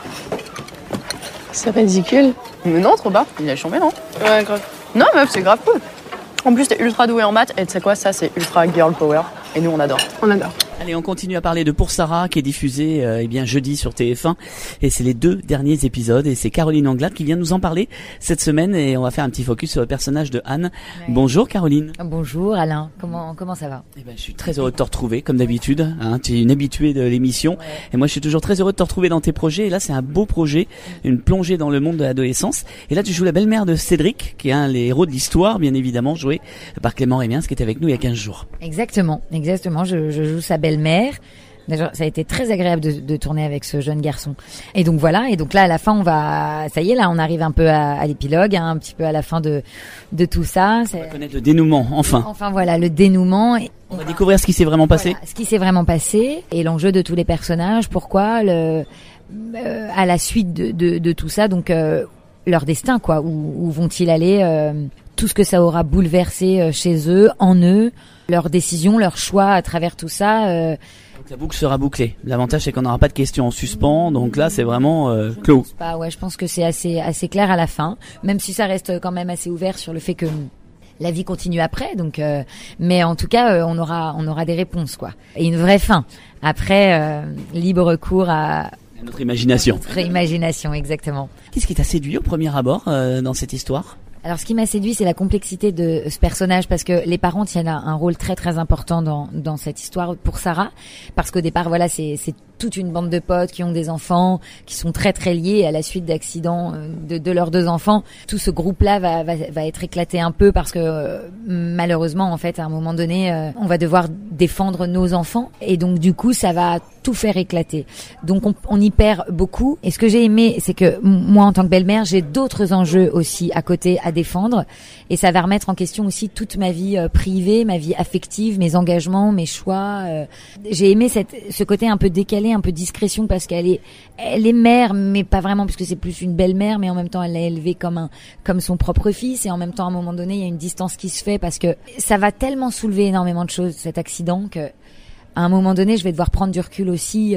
C'est ridicule.
Mais non, trop bas. Il a chambé, non?
Ouais, grave.
Non, meuf, c'est grave cool. En plus, t'es ultra doué en maths, et tu sais quoi, ça, c'est ultra girl power. Et nous, on adore.
On adore.
Allez, on continue à parler de Pour Sarah, qui est diffusé jeudi sur TF1. Et c'est les 2 derniers épisodes. Et c'est Caroline Anglade qui vient nous en parler cette semaine. Et on va faire un petit focus sur le personnage de Anne. Ouais. Bonjour Caroline.
Bonjour Alain, comment ça va?
Eh ben, je suis très heureux de te retrouver, comme d'habitude. Hein, tu es une habituée de l'émission. Ouais. Et moi, je suis toujours très heureux de te retrouver dans tes projets. Et là, c'est un beau projet, une plongée dans le monde de l'adolescence. Et là, tu joues la belle-mère de Cédric, qui est un des héros de l'histoire, bien évidemment, joué par Clément Rémiens, qui était avec nous il y a 15 jours.
Exactement. Je joue sa belle-mère. Déjà, ça a été très agréable de tourner avec ce jeune garçon. Et donc voilà. Et donc là, à la fin, ça y est, là, on arrive un peu à l'épilogue, hein, un petit peu à la fin de tout ça.
On va connaître le dénouement, enfin.
Enfin voilà, le dénouement.
On va découvrir ce qui s'est vraiment passé.
Voilà, ce qui s'est vraiment passé et l'enjeu de tous les personnages. Pourquoi à la suite de tout ça, donc leur destin, quoi. Où vont-ils aller? Tout ce que ça aura bouleversé chez eux, en eux, leurs décisions, leurs choix à travers tout ça.
Donc la boucle sera bouclée. L'avantage, c'est qu'on n'aura pas de questions en suspens. Donc là, c'est vraiment clos.
Je pense que c'est assez clair à la fin, même si ça reste quand même assez ouvert sur le fait que la vie continue après. Donc, mais en tout cas, on aura des réponses, quoi, et une vraie fin. Après, libre cours à
notre imagination.
Notre imagination, exactement.
Qu'est-ce qui t'a séduit au premier abord dans cette histoire?
Alors, ce qui m'a séduit, c'est la complexité de ce personnage, parce que les parents tiennent un rôle très très important dans cette histoire pour Sarah, parce qu'au départ, voilà, c'est toute une bande de potes qui ont des enfants, qui sont très très liés à la suite d'accidents de leurs 2 enfants. Tout ce groupe-là va être éclaté un peu parce que malheureusement, en fait, à un moment donné, on va devoir défendre nos enfants, et donc du coup, ça va tout faire éclater. Donc on y perd beaucoup. Et ce que j'ai aimé, c'est que moi, en tant que belle-mère, j'ai d'autres enjeux aussi à côté à défendre, et ça va remettre en question aussi toute ma vie privée, ma vie affective, mes engagements, mes choix. J'ai aimé ce côté un peu décalé, un peu discrétion, parce qu'elle est mère, mais pas vraiment, puisque c'est plus une belle-mère, mais en même temps elle l'a élevé comme son propre fils, et en même temps à un moment donné il y a une distance qui se fait, parce que ça va tellement soulever énormément de choses, cet accident, que à un moment donné je vais devoir prendre du recul aussi.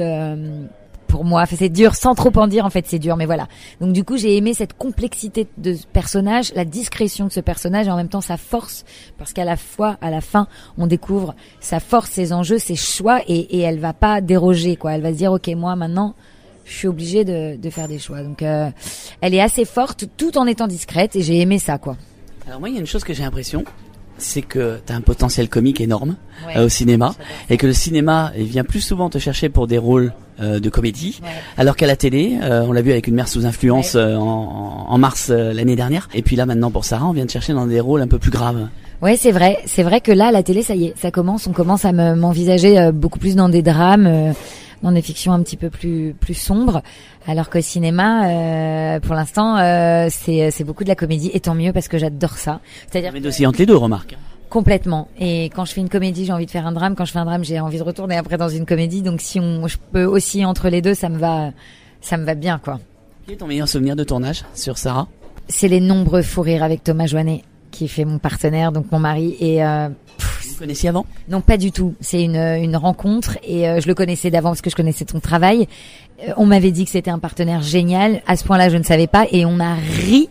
Pour moi, enfin, c'est dur, sans trop en dire, en fait, c'est dur, mais voilà. Donc du coup, j'ai aimé cette complexité de ce personnage, la discrétion de ce personnage, et en même temps sa force, parce qu'à la fin, on découvre sa force, ses enjeux, ses choix, et elle va pas déroger, quoi. Elle va se dire, ok, moi maintenant, je suis obligée de faire des choix. Donc, elle est assez forte, tout en étant discrète, et j'ai aimé ça, quoi.
Alors moi, il y a une chose que j'ai l'impression, c'est que t'as un potentiel comique énorme au cinéma, et que le cinéma vient plus souvent te chercher pour des rôles de comédie, alors qu'à la télé, on l'a vu avec Une mère sous influence en mars l'année dernière, et puis là maintenant pour Sarah, on vient te chercher dans des rôles un peu plus graves.
Ouais, c'est vrai que là, la télé, ça y est, ça commence, on commence à m'envisager beaucoup plus dans des drames, dans des fictions un petit peu plus sombres, alors qu'au cinéma, pour l'instant, c'est beaucoup de la comédie, et tant mieux, parce que j'adore ça. C'est-à-dire
mais aussi entre les deux, remarque.
Complètement. Et quand je fais une comédie, j'ai envie de faire un drame. Quand je fais un drame, j'ai envie de retourner après dans une comédie. Donc je peux aussi entre les deux, ça me va bien, quoi.
Quel est ton meilleur souvenir de tournage sur Sarah?
C'est les nombreux fous rires avec Thomas Joannet, qui fait mon partenaire, donc mon mari, et
Vous connaissiez avant ?
Non, pas du tout. C'est une rencontre et je le connaissais d'avant parce que je connaissais ton travail. On m'avait dit que c'était un partenaire génial. À ce point-là, je ne savais pas et on a ri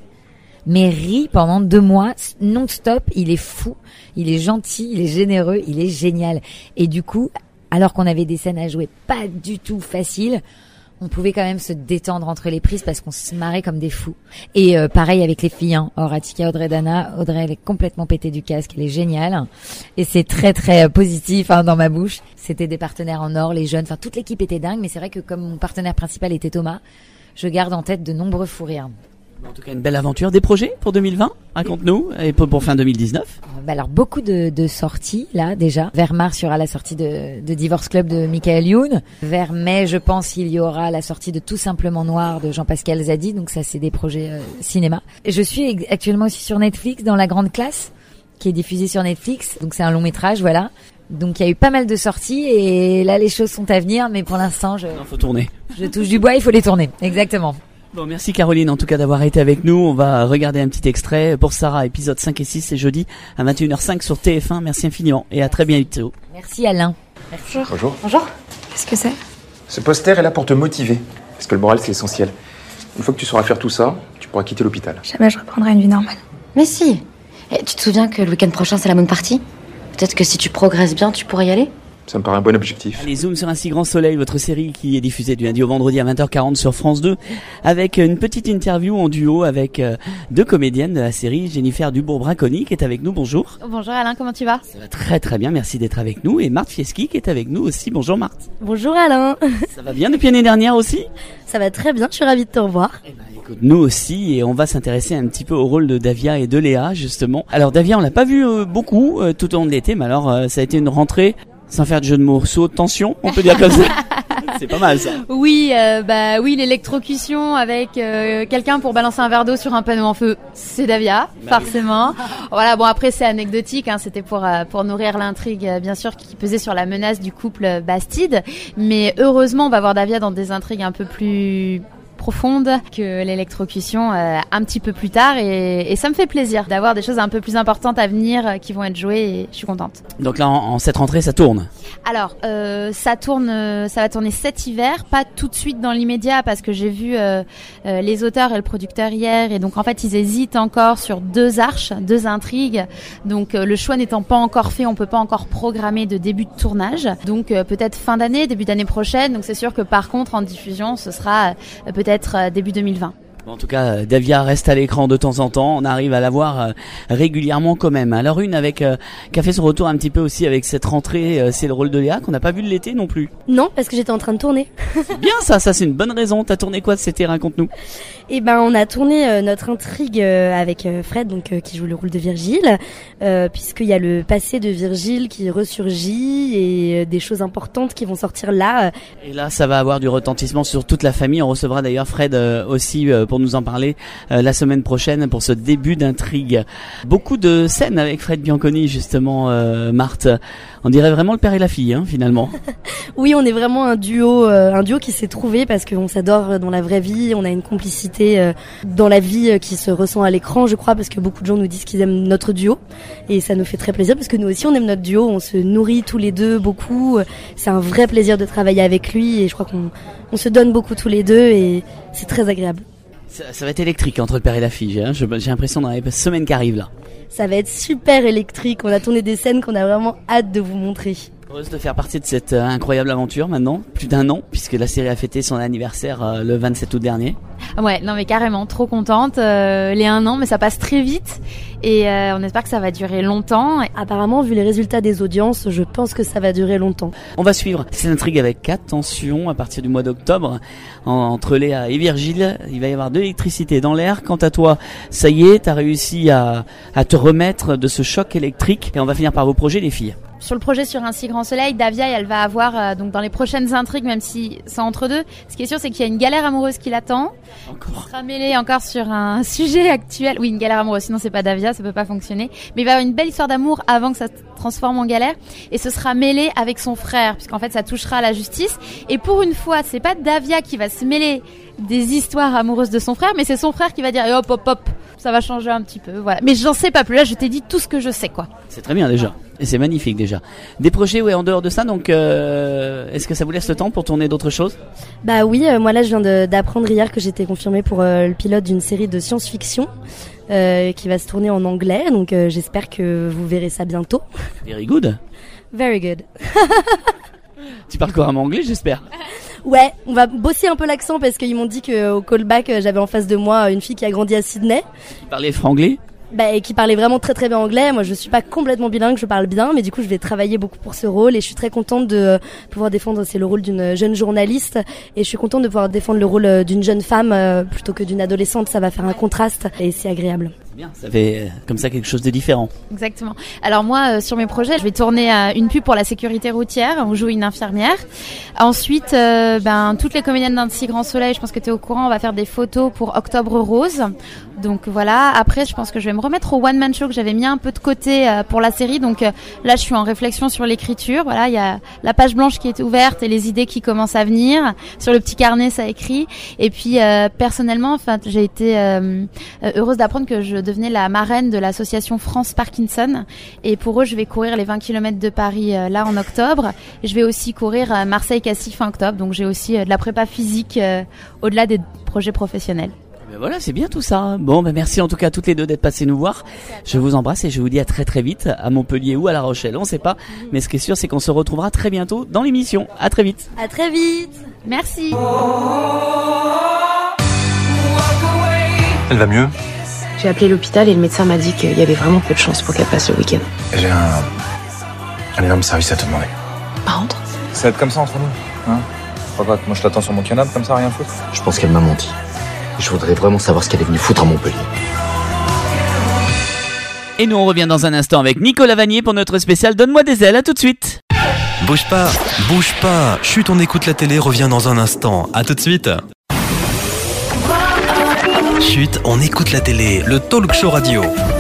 pendant 2 mois non-stop. Il est fou, il est gentil, il est généreux, il est génial. Et du coup, alors qu'on avait des scènes à jouer pas du tout faciles, on pouvait quand même se détendre entre les prises parce qu'on se marrait comme des fous. Et pareil avec les filles, hein. Atika, Audrey, Dana. Audrey, elle est complètement pétée du casque, elle est géniale. Et c'est très très positif dans ma bouche. C'était des partenaires en or, les jeunes, toute l'équipe était dingue. Mais c'est vrai que comme mon partenaire principal était Thomas, je garde en tête de nombreux fous rires.
En tout cas, une belle aventure. Des projets pour 2020 ? Raconte-nous. Et pour fin 2019 ?
Alors, beaucoup de sorties, là, déjà. Vers mars, il y aura la sortie de Divorce Club de Michael Youn. Vers mai, je pense, il y aura la sortie de Tout Simplement Noir de Jean-Pascal Zadi. Donc ça, c'est des projets cinéma. Je suis actuellement aussi sur Netflix, dans La Grande Classe, qui est diffusée sur Netflix. Donc c'est un long métrage, voilà. Donc il y a eu pas mal de sorties et là, les choses sont à venir. Mais pour l'instant,
faut tourner.
Je touche du bois, il faut les tourner. Exactement.
Bon, merci Caroline en tout cas d'avoir été avec nous. On va regarder un petit extrait pour Sarah, épisode 5 et 6, c'est jeudi à 21h05 sur TF1. Merci infiniment et à très bientôt.
Merci Alain.
Merci.
Bonjour.
Bonjour. Qu'est-ce que c'est ?
Ce poster est là pour te motiver, parce que le moral c'est l'essentiel. Une fois que tu sauras faire tout ça, tu pourras quitter l'hôpital.
Jamais je reprendrai une vie normale. Mais si. Et tu te souviens que le week-end prochain c'est la bonne partie ? Peut-être que si tu progresses bien, tu pourrais y aller ?
Ça me paraît un bon objectif.
Allez, zoom sur Un si grand soleil, votre série qui est diffusée du lundi au vendredi à 20h40 sur France 2, avec une petite interview en duo avec 2 comédiennes de la série, Jennifer Dubourg-Braconi qui est avec nous. Bonjour.
Bonjour Alain, comment tu vas ?
Ça va très très bien, merci d'être avec nous. Et Marthe Fieschi qui est avec nous aussi. Bonjour Marthe.
Bonjour Alain.
Ça va bien depuis l'année dernière aussi ?
Ça va très bien, je suis ravie de te revoir.
Écoute, nous aussi, et on va s'intéresser un petit peu au rôle de Davia et de Léa justement. Alors Davia, on l'a pas vu beaucoup tout au long de l'été, mais alors ça a été une rentrée... Sans faire de jeu de mots, saut de tension, on peut dire comme ça. C'est pas mal ça.
Oui, oui, l'électrocution avec quelqu'un pour balancer un verre d'eau sur un panneau en feu, c'est Davia, forcément. Voilà, bon après c'est anecdotique, hein, c'était pour nourrir l'intrigue bien sûr qui pesait sur la menace du couple Bastide, mais heureusement on va voir Davia dans des intrigues un peu plus profonde que l'électrocution un petit peu plus tard et ça me fait plaisir d'avoir des choses un peu plus importantes à venir qui vont être jouées et je suis contente.
Donc là en cette rentrée ça tourne.
Alors ça va tourner cet hiver, pas tout de suite dans l'immédiat parce que j'ai vu les auteurs et le producteur hier et donc en fait ils hésitent encore sur 2 arches, 2 intrigues, donc le choix n'étant pas encore fait, on peut pas encore programmer de début de tournage, donc peut-être fin d'année, début d'année prochaine, donc c'est sûr que par contre en diffusion ce sera peut-être début 2020.
En tout cas, Davia reste à l'écran de temps en temps. On arrive à la voir régulièrement quand même. Alors une qui a fait son retour un petit peu aussi avec cette rentrée, c'est le rôle de Léa qu'on n'a pas vu de l'été non plus.
Non, parce que j'étais en train de tourner.
C'est bien ça c'est une bonne raison. T'as tourné quoi cet été, raconte-nous.
Eh ben, on a tourné notre intrigue avec Fred, donc qui joue le rôle de Virgile, puisqu'il y a le passé de Virgile qui ressurgit et des choses importantes qui vont sortir là.
Et là, ça va avoir du retentissement sur toute la famille. On recevra d'ailleurs Fred aussi pour nous en parler la semaine prochaine pour ce début d'intrigue. Beaucoup de scènes avec Fred Bianconi justement, Marthe. On dirait vraiment le père et la fille, hein, finalement.
Oui, on est vraiment un duo qui s'est trouvé parce qu'on s'adore dans la vraie vie. On a une complicité dans la vie qui se ressent à l'écran, je crois, parce que beaucoup de gens nous disent qu'ils aiment notre duo et ça nous fait très plaisir parce que nous aussi on aime notre duo. On se nourrit tous les deux beaucoup. C'est un vrai plaisir de travailler avec lui et je crois qu'on se donne beaucoup tous les deux et c'est très agréable.
Ça va être électrique entre le père et la fille, hein. J'ai l'impression dans les semaines qui arrivent là.
Ça va être super électrique, on a tourné des scènes qu'on a vraiment hâte de vous montrer.
Heureuse de faire partie de cette incroyable aventure maintenant, plus d'1 an, puisque la série a fêté son anniversaire le 27 août dernier.
Ouais, non mais carrément, trop contente, les 1 an, mais ça passe très vite et on espère que ça va durer longtemps.
Apparemment, vu les résultats des audiences, je pense que ça va durer longtemps.
On va suivre cette intrigue avec attention à partir du mois d'octobre, entre Léa et Virgile, il va y avoir de l'électricité dans l'air. Quant à toi, ça y est, t'as réussi à te remettre de ce choc électrique et on va finir par vos projets les filles.
Sur le projet Sur un si grand soleil, Davia, elle va avoir donc dans les prochaines intrigues, même si c'est entre deux, ce qui est sûr c'est qu'il y a une galère amoureuse qui l'attend.
Encore.
Il sera mêlé encore sur un sujet actuel. Oui, une galère amoureuse, sinon c'est pas Davia, ça peut pas fonctionner. Mais il va y avoir une belle histoire d'amour avant que ça se transforme en galère. Et ce sera mêlé avec son frère, puisqu'en fait ça touchera à la justice. Et pour une fois, c'est pas Davia qui va se mêler des histoires amoureuses de son frère, mais c'est son frère qui va dire hop hop hop, ça va changer un petit peu, voilà. Mais j'en sais pas plus, là je t'ai dit tout ce que je sais quoi.
C'est très bien déjà. Et c'est magnifique déjà. Des projets en dehors de ça, donc est-ce que ça vous laisse le temps pour tourner d'autres choses?
Bah oui, moi là je viens d'apprendre hier que j'étais confirmée pour le pilote d'une série de science-fiction qui va se tourner en anglais, donc j'espère que vous verrez ça bientôt.
Very good.
Very good.
Tu parles couramment anglais, j'espère.
Ouais, on va bosser un peu l'accent parce qu'ils m'ont dit qu'au callback, j'avais en face de moi une fille qui a grandi à Sydney.
Qui parlait franglais?
Et qui parlait vraiment très très bien anglais. Moi je suis pas complètement bilingue, je parle bien, mais du coup je vais travailler beaucoup pour ce rôle et je suis très contente de pouvoir défendre, c'est le rôle d'une jeune journaliste et je suis contente de pouvoir défendre le rôle d'une jeune femme plutôt que d'une adolescente, ça va faire un contraste et c'est agréable.
Bien, ça fait comme ça quelque chose de différent.
Exactement. Alors moi, sur mes projets, je vais tourner une pub pour la sécurité routière où je joue une infirmière. Ensuite, toutes les comédiennes d'un si grand soleil, je pense que tu es au courant, on va faire des photos pour Octobre Rose. Donc voilà, après je pense que je vais me remettre au one man show que j'avais mis un peu de côté pour la série. Donc là je suis en réflexion sur l'écriture. Voilà, il y a la page blanche qui est ouverte et les idées qui commencent à venir. Sur le petit carnet ça écrit. Et puis personnellement, j'ai été heureuse d'apprendre que je devenais la marraine de l'association France Parkinson. Et pour eux je vais courir les 20 km de Paris là en octobre. Et je vais aussi courir Marseille-Cassis fin octobre. Donc j'ai aussi de la prépa physique au-delà des projets professionnels.
Voilà, c'est bien tout ça. Bon, merci en tout cas à toutes les deux d'être passées nous voir. Je vous embrasse et je vous dis à très très vite à Montpellier ou à La Rochelle, on sait pas. Mais ce qui est sûr, c'est qu'on se retrouvera très bientôt dans l'émission. À très vite.
À très vite.
Merci.
Elle va mieux?
J'ai appelé l'hôpital et le médecin m'a dit qu'il y avait vraiment peu de chance pour qu'elle passe le week-end.
J'ai un énorme service à te demander.
Par contre,
Ça va être comme ça entre nous, hein? C'est pas grave, moi je l'attends sur mon canapé comme ça, rien foutre.
Je pense qu'elle m'a menti. Je voudrais vraiment savoir ce qu'elle est venue foutre à Montpellier.
Et nous on revient dans un instant avec Nicolas Vanier pour notre spécial Donne-moi des ailes, à tout de suite.
Bouge pas, chut, on écoute la télé, revient dans un instant, à tout de suite. Chut, on écoute la télé, le talk show radio.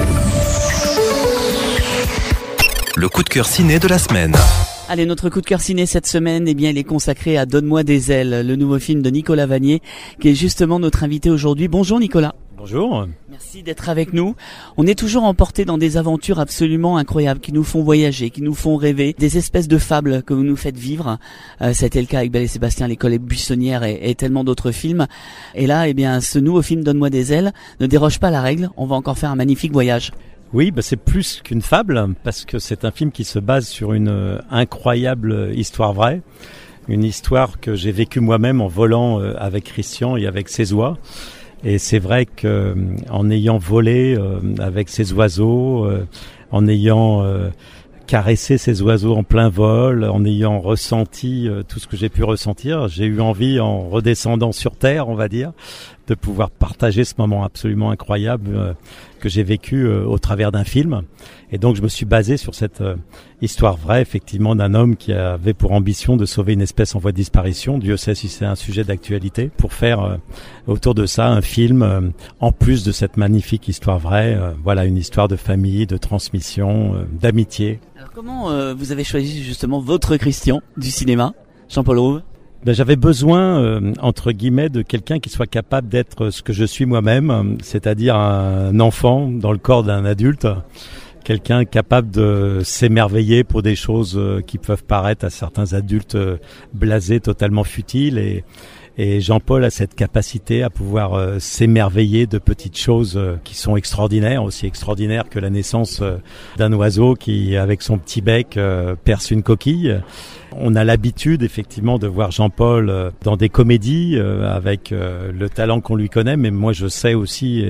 Le coup de cœur ciné de la semaine.
Allez, notre coup de cœur ciné cette semaine, il est consacré à Donne-moi des ailes, le nouveau film de Nicolas Vanier, qui est justement notre invité aujourd'hui. Bonjour Nicolas.
Bonjour.
Merci d'être avec nous. On est toujours emporté dans des aventures absolument incroyables qui nous font voyager, qui nous font rêver, des espèces de fables que vous nous faites vivre. C'était le cas avec Belle et Sébastien, L'école buissonnière et tellement d'autres films. Et là, ce nouveau film Donne-moi des ailes ne déroge pas à la règle. On va encore faire un magnifique voyage.
Oui, c'est plus qu'une fable, parce que c'est un film qui se base sur une incroyable histoire vraie. Une histoire que j'ai vécue moi-même en volant avec Christian et avec ses oies. Et c'est vrai que en ayant volé avec ces oiseaux, en ayant caressé ces oiseaux en plein vol, en ayant ressenti tout ce que j'ai pu ressentir, j'ai eu envie, en redescendant sur terre, on va dire, de pouvoir partager ce moment absolument incroyable que j'ai vécu au travers d'un film. Et donc je me suis basé sur cette histoire vraie, effectivement, d'un homme qui avait pour ambition de sauver une espèce en voie de disparition. Dieu sait si c'est un sujet d'actualité, pour faire autour de ça un film, en plus de cette magnifique histoire vraie. Voilà, une histoire de famille, de transmission, d'amitié.
Alors comment vous avez choisi justement votre Christian du cinéma, Jean-Paul Rouve?
J'avais besoin, entre guillemets, de quelqu'un qui soit capable d'être ce que je suis moi-même, c'est-à-dire un enfant dans le corps d'un adulte, quelqu'un capable de s'émerveiller pour des choses qui peuvent paraître à certains adultes blasés, totalement futiles, et Jean-Paul a cette capacité à pouvoir s'émerveiller de petites choses qui sont extraordinaires, aussi extraordinaires que la naissance d'un oiseau qui, avec son petit bec, perce une coquille. On a l'habitude effectivement de voir Jean-Paul dans des comédies avec le talent qu'on lui connaît, mais moi je sais aussi,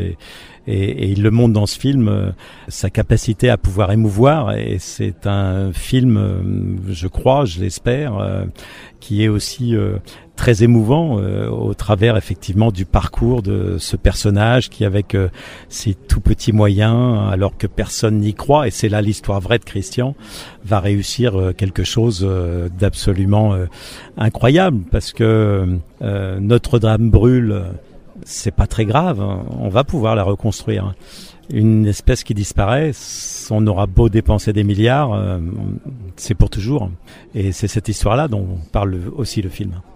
et il le montre dans ce film, sa capacité à pouvoir émouvoir. Et c'est un film, je crois, je l'espère, qui est aussi très émouvant au travers effectivement du parcours de ce personnage qui, avec ses tout petits moyens, alors que personne n'y croit, et c'est là l'histoire vraie de Christian, va réussir quelque chose d'absolument incroyable, parce que Notre-Dame brûle, c'est pas très grave, on va pouvoir la reconstruire. Une espèce qui disparaît, on aura beau dépenser des milliards, c'est pour toujours. Et c'est cette histoire-là dont parle aussi le film.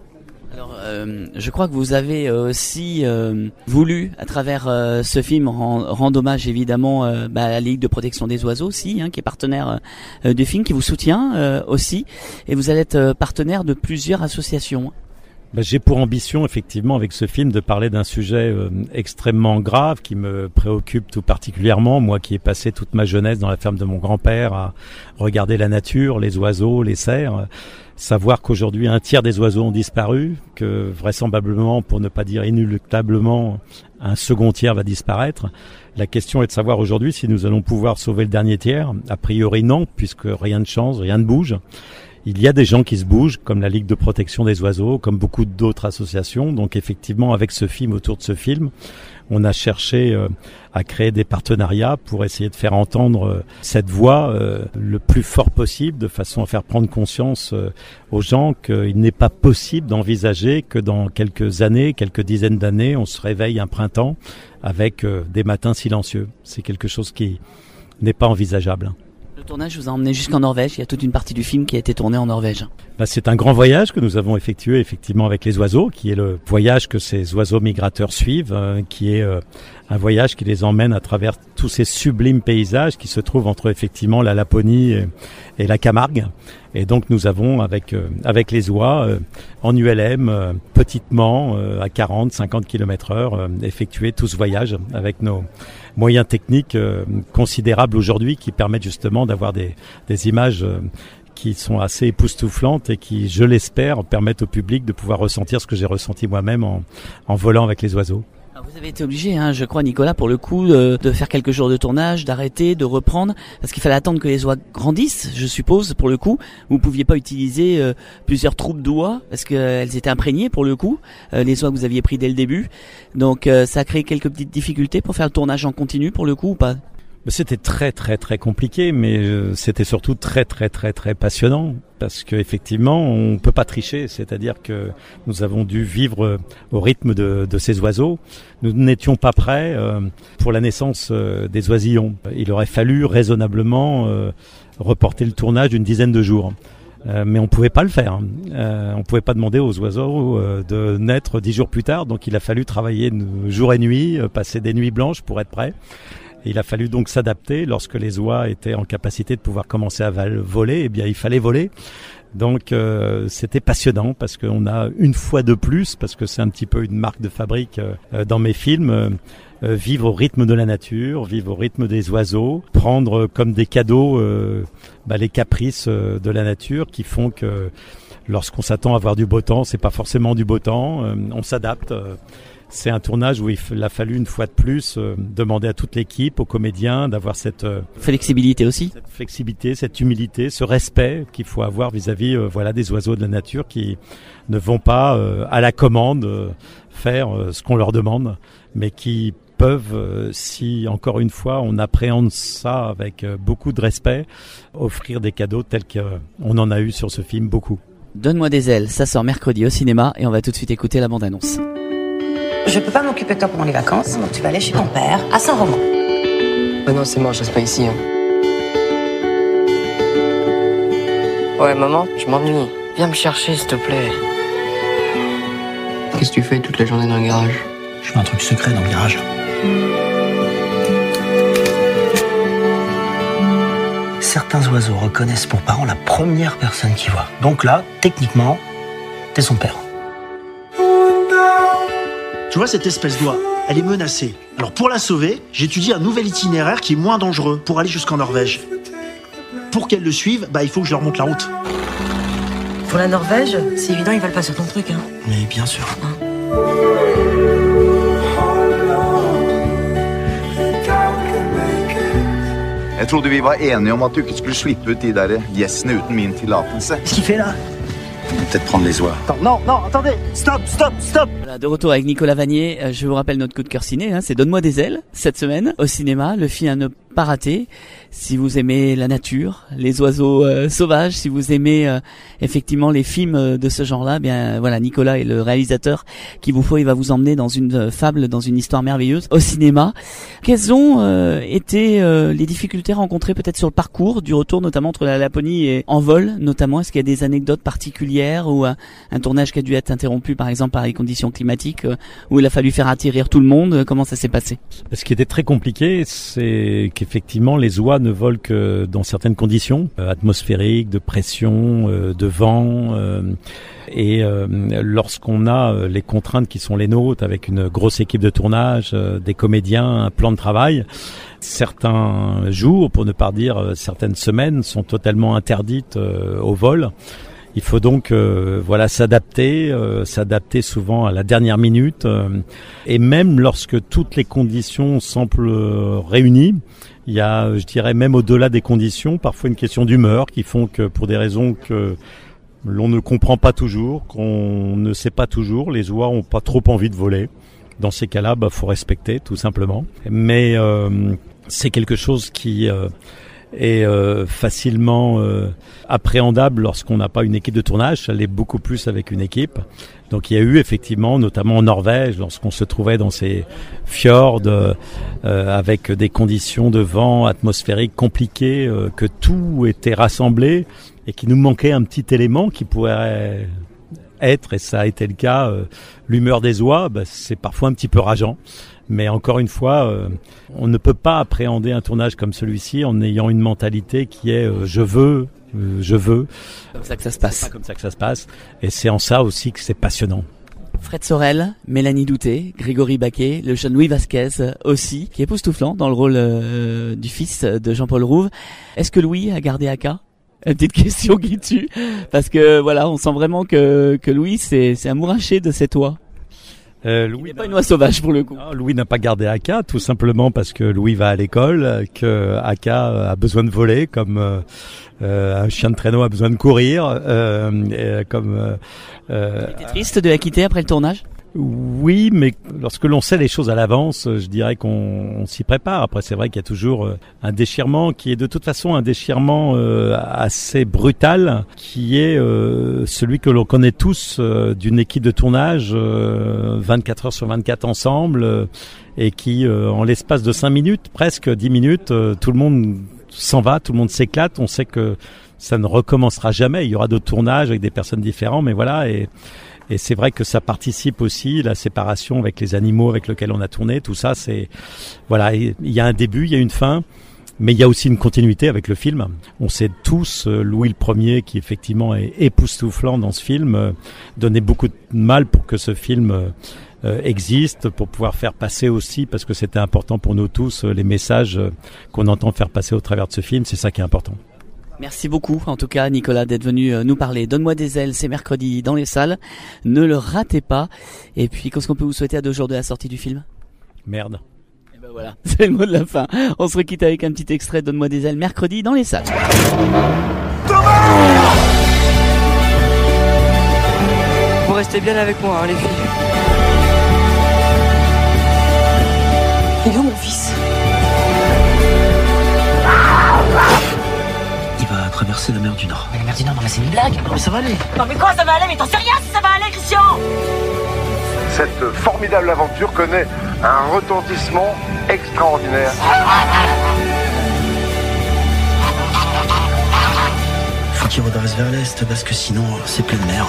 Alors, je crois que vous avez aussi voulu, à travers ce film, rendre hommage évidemment à la Ligue de protection des oiseaux aussi, qui est partenaire du film, qui vous soutient aussi, et vous allez être partenaire de plusieurs associations.
J'ai pour ambition, effectivement, avec ce film, de parler d'un sujet extrêmement grave qui me préoccupe tout particulièrement. Moi qui ai passé toute ma jeunesse dans la ferme de mon grand-père à regarder la nature, les oiseaux, les cerfs, savoir qu'aujourd'hui un tiers des oiseaux ont disparu, que vraisemblablement, pour ne pas dire inéluctablement, un second tiers va disparaître. La question est de savoir aujourd'hui si nous allons pouvoir sauver le dernier tiers. A priori non, puisque rien ne change, rien ne bouge. Il y a des gens qui se bougent, comme la Ligue de protection des oiseaux, comme beaucoup d'autres associations. Donc effectivement, avec ce film, autour de ce film, on a cherché à créer des partenariats pour essayer de faire entendre cette voix le plus fort possible, de façon à faire prendre conscience aux gens qu'il n'est pas possible d'envisager que dans quelques années, quelques dizaines d'années, on se réveille un printemps avec des matins silencieux. C'est quelque chose qui n'est pas envisageable.
Le tournage vous a emmené jusqu'en Norvège. Il y a toute une partie du film qui a été tournée en Norvège.
C'est un grand voyage que nous avons effectué effectivement avec les oiseaux, qui est le voyage que ces oiseaux migrateurs suivent, qui est un voyage qui les emmène à travers tous ces sublimes paysages qui se trouvent entre effectivement la Laponie et la Camargue. Et donc nous avons avec les oies en ULM, petitement à 40-50 km/h, effectué tout ce voyage avec nos moyens techniques considérables aujourd'hui qui permettent justement d'avoir des images qui sont assez époustouflantes et qui, je l'espère, permettent au public de pouvoir ressentir ce que j'ai ressenti moi-même en volant avec les oiseaux.
Alors vous avez été obligé, je crois, Nicolas, pour le coup, de faire quelques jours de tournage, d'arrêter, de reprendre, parce qu'il fallait attendre que les oies grandissent, je suppose, pour le coup. Vous ne pouviez pas utiliser plusieurs troupes d'oies, parce qu'elles étaient imprégnées, pour le coup, les oies que vous aviez pris dès le début. Donc ça a créé quelques petites difficultés pour faire le tournage en continu, pour le coup, ou pas ?
C'était très très très compliqué, mais c'était surtout très très très très passionnant, parce que effectivement on peut pas tricher, c'est-à-dire que nous avons dû vivre au rythme de ces oiseaux. Nous n'étions pas prêts pour la naissance des oisillons. Il aurait fallu raisonnablement reporter le tournage d'une dizaine de jours. Mais on pouvait pas le faire. On pouvait pas demander aux oiseaux de naître 10 jours plus tard, donc il a fallu travailler jour et nuit, passer des nuits blanches pour être prêt. Et il a fallu donc s'adapter. Lorsque les oies étaient en capacité de pouvoir commencer à voler, eh bien il fallait voler. Donc c'était passionnant parce qu'on a une fois de plus, parce que c'est un petit peu une marque de fabrique dans mes films, vivre au rythme de la nature, vivre au rythme des oiseaux, prendre comme des cadeaux les caprices de la nature qui font que lorsqu'on s'attend à voir du beau temps, c'est pas forcément du beau temps, on s'adapte. C'est un tournage où il a fallu une fois de plus demander à toute l'équipe, aux comédiens, d'avoir cette
flexibilité aussi.
Cette flexibilité, cette humilité, ce respect qu'il faut avoir vis-à-vis des oiseaux de la nature qui ne vont pas à la commande faire ce qu'on leur demande, mais qui peuvent, si encore une fois on appréhende ça avec beaucoup de respect, offrir des cadeaux tels qu'on en a eu sur ce film beaucoup.
Donne-moi des ailes, ça sort mercredi au cinéma et on va tout de suite écouter la bande-annonce.
Je peux pas m'occuper de toi pendant les vacances, donc tu vas aller chez ton père, à Saint-Romain.
Oh non, c'est mort, je reste pas ici. Ouais, maman, je m'ennuie. Viens me chercher, s'il te plaît. Qu'est-ce que tu fais toute la journée dans le garage?
Je fais un truc secret dans le garage. Certains oiseaux reconnaissent pour parent la première personne qu'ils voient. Donc là, techniquement, t'es son père.
Tu vois, cette espèce d'oie, elle est menacée. Alors pour la sauver, j'étudie un nouvel itinéraire qui est moins dangereux pour aller jusqu'en Norvège. Pour qu'elle le suive, il faut que je leur montre la route.
Pour la Norvège, c'est évident, ils veulent pas sur ton truc,
Mais bien sûr.
Jeg trodde vi var enige om at du ikke skulle slippe ut de der gjessene uten min tillatelse.
Qu'est-ce qu'il fait là?
Peut-être prendre les oies.
Non, attendez, stop.
Voilà, de retour avec Nicolas Vanier, je vous rappelle notre coup de cœur ciné, c'est Donne-moi des ailes, cette semaine, au cinéma, le film à ne pas rater. si vous aimez la nature, les oiseaux sauvages, si vous aimez effectivement les films de ce genre-là, bien voilà, Nicolas est le réalisateur qu'il vous faut. Il va vous emmener dans une fable, dans une histoire merveilleuse au cinéma. Quelles ont été les difficultés rencontrées peut-être sur le parcours du retour, notamment entre la Laponie et en vol, notamment? Est-ce qu'il y a des anecdotes particulières ou un tournage qui a dû être interrompu par exemple par les conditions climatiques où il a fallu faire atterrir tout le monde? Comment ça s'est passé?
Ce qui était très compliqué, c'est qu'effectivement les oies ne volent que dans certaines conditions atmosphériques, de pression, de vent. Et lorsqu'on a les contraintes qui sont les nôtres, avec une grosse équipe de tournage, des comédiens, un plan de travail, certains jours, pour ne pas dire certaines semaines, sont totalement interdites au vol. Il faut donc s'adapter souvent à la dernière minute, et même lorsque toutes les conditions semblent réunies, il y a, je dirais même au-delà des conditions, parfois une question d'humeur qui font que pour des raisons que l'on ne comprend pas toujours, qu'on ne sait pas toujours, les oies ont pas trop envie de voler. Dans ces cas-là, faut respecter tout simplement. Mais c'est quelque chose qui est facilement appréhendable lorsqu'on n'a pas une équipe de tournage. Ça l'est beaucoup plus avec une équipe. Donc il y a eu effectivement, notamment en Norvège, lorsqu'on se trouvait dans ces fjords avec des conditions de vent atmosphériques compliquées, que tout était rassemblé et qu'il nous manquait un petit élément qui pourrait être, et ça a été le cas, l'humeur des oies, c'est parfois un petit peu rageant. Mais encore une fois, on ne peut pas appréhender un tournage comme celui-ci en ayant une mentalité qui est je veux.
Comme ça que ça se passe.
C'est pas comme ça que ça se passe. Et c'est en ça aussi que c'est passionnant.
Fred Sorel, Mélanie Douté, Grégory Baquet, le jeune Louis Vasquez aussi, qui est époustouflant dans le rôle du fils de Jean-Paul Rouve. Est-ce que Louis a gardé Aka? Une petite question qui tue, parce que voilà, on sent vraiment que Louis c'est amouraché de cette oie. Louis n'est pas une oie sauvage pour le coup.
Non, Louis n'a pas gardé Aka, tout simplement parce que Louis va à l'école, que Aka a besoin de voler, comme un chien de traîneau a besoin de courir,
T'es triste de la quitter après le tournage?
Oui, mais lorsque l'on sait les choses à l'avance, je dirais qu'on s'y prépare. Après, c'est vrai qu'il y a toujours un déchirement qui est de toute façon un déchirement assez brutal, qui est celui que l'on connaît tous d'une équipe de tournage 24 heures sur 24 ensemble, et qui, en l'espace de 5 minutes, presque 10 minutes, tout le monde s'en va, tout le monde s'éclate. On sait que ça ne recommencera jamais. Il y aura d'autres tournages avec des personnes différentes, mais voilà. Et c'est vrai que ça participe aussi, la séparation avec les animaux avec lesquels on a tourné, tout ça, c'est, voilà, il y a un début, il y a une fin, mais il y a aussi une continuité avec le film. On sait tous, Louis le Premier, qui effectivement est époustouflant dans ce film, donnait beaucoup de mal pour que ce film existe, pour pouvoir faire passer aussi, parce que c'était important pour nous tous, les messages qu'on entend faire passer au travers de ce film, c'est ça qui est important.
Merci beaucoup, en tout cas, Nicolas, d'être venu nous parler. Donne-moi des ailes, c'est mercredi dans les salles. Ne le ratez pas. Et puis, qu'est-ce qu'on peut vous souhaiter à 2 jours de la sortie du film?
Merde.
Et ben voilà, c'est le mot de la fin. On se quitte avec un petit extrait de Donne-moi des ailes, mercredi dans les salles.
Vous restez bien avec moi, hein, les filles. Il est où mon fils?
Traverser la mer du Nord.
Mais la mer du Nord, non mais c'est une blague.
Non mais ça va aller.
Non mais quoi ça va aller? Mais t'en sais rien si ça va aller, Christian.
Cette formidable aventure connaît un retentissement extraordinaire.
Faut qu'il redresse vers l'est parce que sinon c'est pleine mer.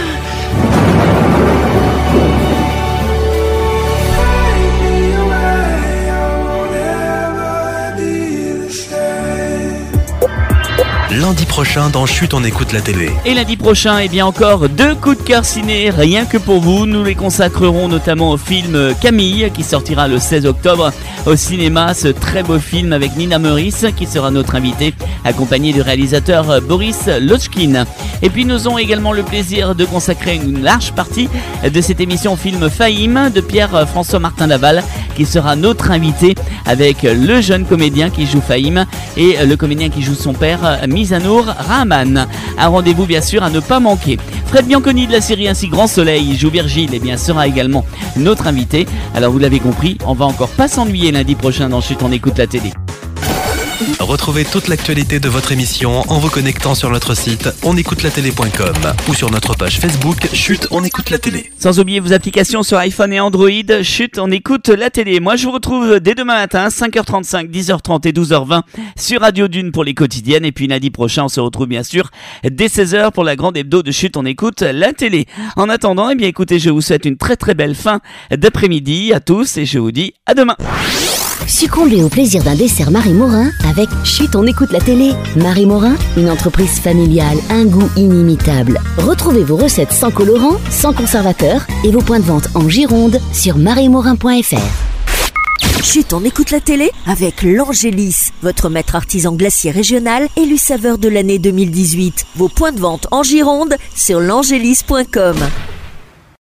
Lundi prochain dans Chut, on écoute la télé.
Et lundi prochain, eh bien encore 2 coups de cœur ciné, rien que pour vous. Nous les consacrerons notamment au film Camille, qui sortira le 16 octobre au cinéma. Ce très beau film avec Nina Meurice, qui sera notre invitée, accompagnée du réalisateur Boris Lotchkin. Et puis nous aurons également le plaisir de consacrer une large partie de cette émission au film Fahim de Pierre-François Martin Laval, qui sera notre invité avec le jeune comédien qui joue Fahim et le comédien qui joue son père, Mizanour Rahman. Un rendez-vous bien sûr à ne pas manquer. Fred Bianconi de la série Ainsi Grand Soleil joue Virgile et bien sera également notre invité. Alors vous l'avez compris, on va encore pas s'ennuyer lundi prochain dans Chut, on écoute la télé.
Retrouvez toute l'actualité de votre émission en vous connectant sur notre site onécoutelatélé.com ou sur notre page Facebook Chut, on écoute la télé.
Sans oublier vos applications sur iPhone et Android. Chut, on écoute la télé. Moi, je vous retrouve dès demain matin, 5h35, 10h30 et 12h20 sur Radio Dune pour les quotidiennes. Et puis lundi prochain, on se retrouve bien sûr dès 16h pour la grande hebdo de Chut, on écoute la télé. En attendant, eh bien écoutez, je vous souhaite une très très belle fin d'après-midi à tous et je vous dis à demain.
Succombez au plaisir d'un dessert Marie Morin avec Chut, on écoute la télé. Marie Morin, une entreprise familiale, un goût inimitable. Retrouvez vos recettes sans colorant, sans conservateur et vos points de vente en Gironde sur mariemorin.fr.
Chut, on écoute la télé avec l'Angélis, votre maître artisan glacier régional élu saveur de l'année 2018. Vos points de vente en Gironde sur l'angélis.com.